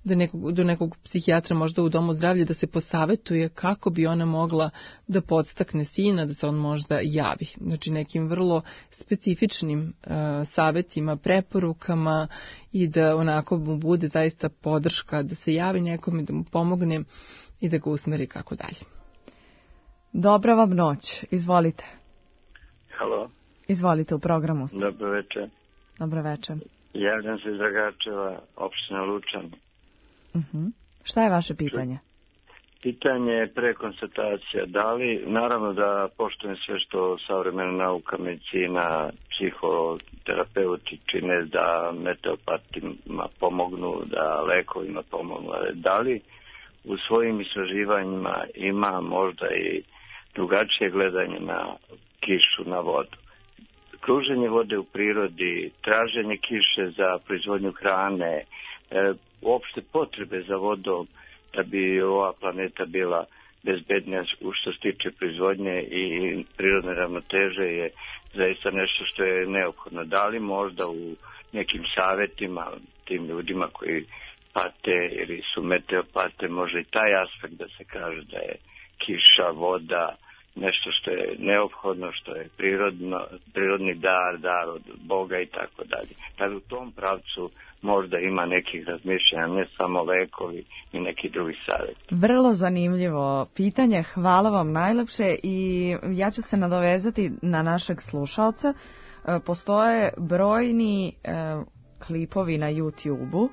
do nekog psihijatra možda u domu zdravlja da se posavetuje kako bi ona mogla da podstakne sina da se on možda javi. Znači nekim vrlo specifičnim uh, savetima, preporukama i da onako mu bude zaista podrška da se javi nekome, da mu pomogne i da ga usmeri kako dalje. Dobra vam noć, izvolite. Halo. Izvolite u programu. Dobro večer. Dobro večer. Javljam se iz Dragačeva, opština Lučan. Uh-huh. Šta je vaše pitanje? Pitanje je prekonstatacija. Da li, naravno da poštujem sve što savremena nauka, medicina, psihoterapeuti čine da meteopatima pomognu, da lekovima pomognu. Da li u svojim istraživanjima ima možda i drugačije gledanje na kišu, na vodu? Kruženje vode u prirodi, traženje kiše za proizvodnju hrane, e, uopšte potrebe za vodom da bi ova planeta bila bezbednija u što se tiče proizvodnje i prirodne ravnoteže je zaista nešto što je neophodno. Da li možda u nekim savjetima tim ljudima koji pate ili su meteopate, može i taj aspekt da se kaže da je kiša, voda, nešto što je neophodno, što je prirodno, prirodni dar, dar od Boga i tako dalje. Tako u tom pravcu možda ima nekih razmišljanja, ne samo lekovi i neki drugi savjet. Vrlo zanimljivo pitanje, hvala vam najlepše i ja ću se nadovezati na našeg slušalca. Postoje brojni e, klipovi na YouTube-u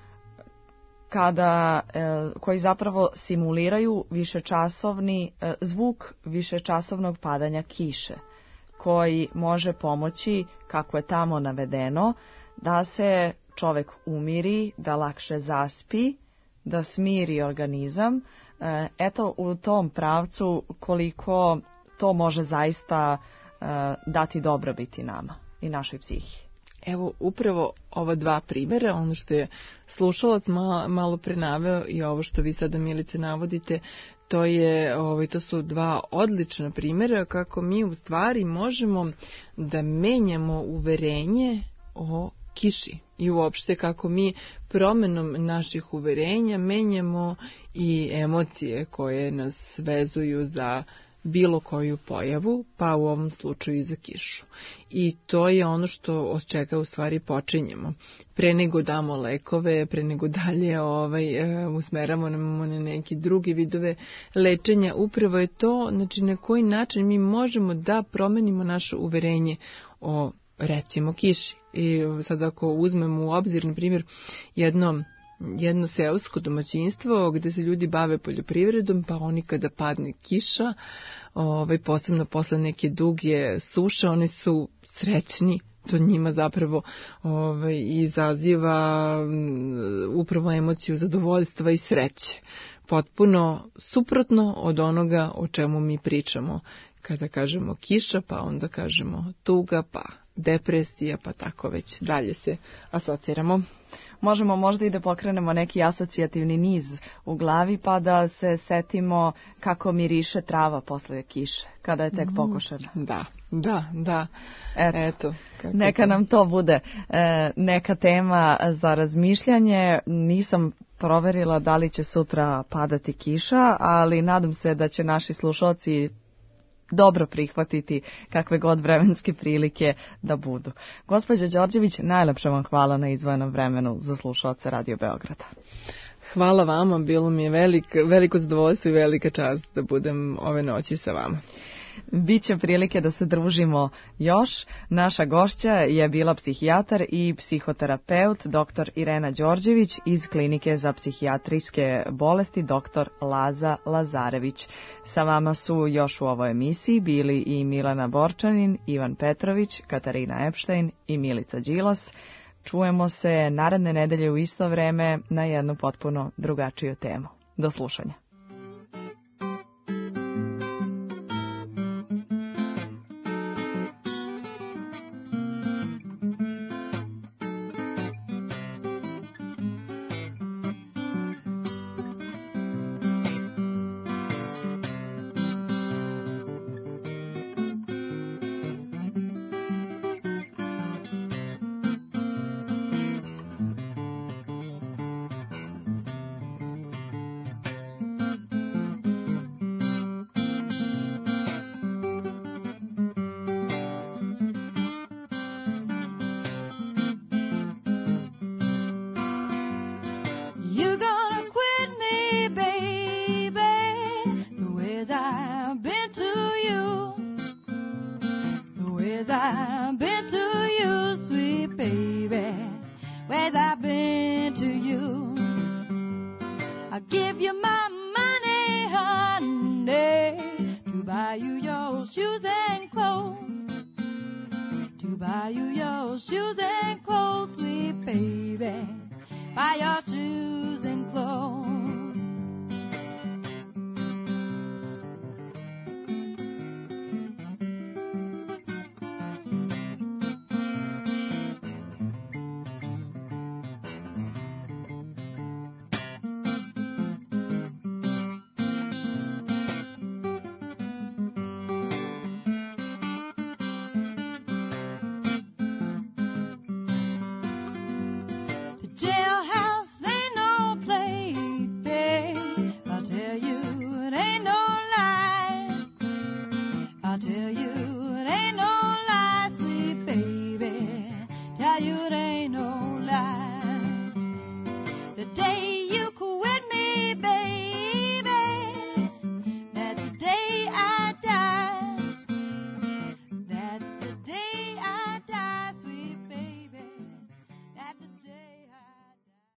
kada, e, koji zapravo simuliraju višečasovni e, zvuk višečasovnog padanja kiše, koji može pomoći, kako je tamo navedeno, da se čovek umiri, da lakše zaspi, da smiri organizam. E, eto u tom pravcu koliko to može zaista e, dati dobrobiti nama i našoj psihi. Evo, upravo ova dva primjera, ono što je slušalac malo, malo pre naveo i ovo što vi sada, Milice, navodite, to, je, ovaj, to su dva odlična primjera kako mi u stvari možemo da menjamo uverenje o kiši i uopšte kako mi promenom naših uverenja menjamo i emocije koje nas vezuju za bilo koju pojavu, pa u ovom slučaju i za kišu. I to je ono što od čega u stvari počinjemo. Pre nego damo lekove, pre nego dalje ovaj, usmeramo na neki drugi vidove lečenja, upravo je to, znači na koji način mi možemo da promenimo naše uverenje o, recimo, kiši. I sad ako uzmemo u obzir, na primjer, jedno jedno seosko domaćinstvo gde se ljudi bave poljoprivredom, pa oni kada padne kiša, ovaj, posebno posle neke duge suše, oni su srećni. To njima zapravo ovaj, izaziva upravo emociju zadovoljstva i sreće. Potpuno suprotno od onoga o čemu mi pričamo. Kada kažemo kiša, pa onda kažemo tuga, pa depresija, pa tako već dalje se asociramo. Možemo možda i da pokrenemo neki asocijativni niz u glavi pa da se setimo kako miriše trava posle kiše, kada je tek pokošena. Da, da, da. Eto, Eto neka nam to bude e, neka tema za razmišljanje. Nisam proverila da li će sutra padati kiša, ali nadam se da će naši slušalci dobro prihvatiti kakve god vremenske prilike da budu. Gospođa Đorđević, najlepše vam hvala na izdvojenom vremenu za slušalce Radio Beograda. Hvala vama, bilo mi je velik, veliko zadovoljstvo i velika čast da budem ove noći sa vama. Biće prilike da se družimo još. Naša gošća je bila psihijatar i psihoterapeut dr. Irena Đorđević iz Klinike za psihijatrijske bolesti dr. Laza Lazarević. Sa vama su još u ovoj emisiji bili i Milana Borčanin, Ivan Petrović, Katarina Epštajn i Milica Đilas. Čujemo se naredne nedelje u isto vreme na jednu potpuno drugačiju temu. Do slušanja.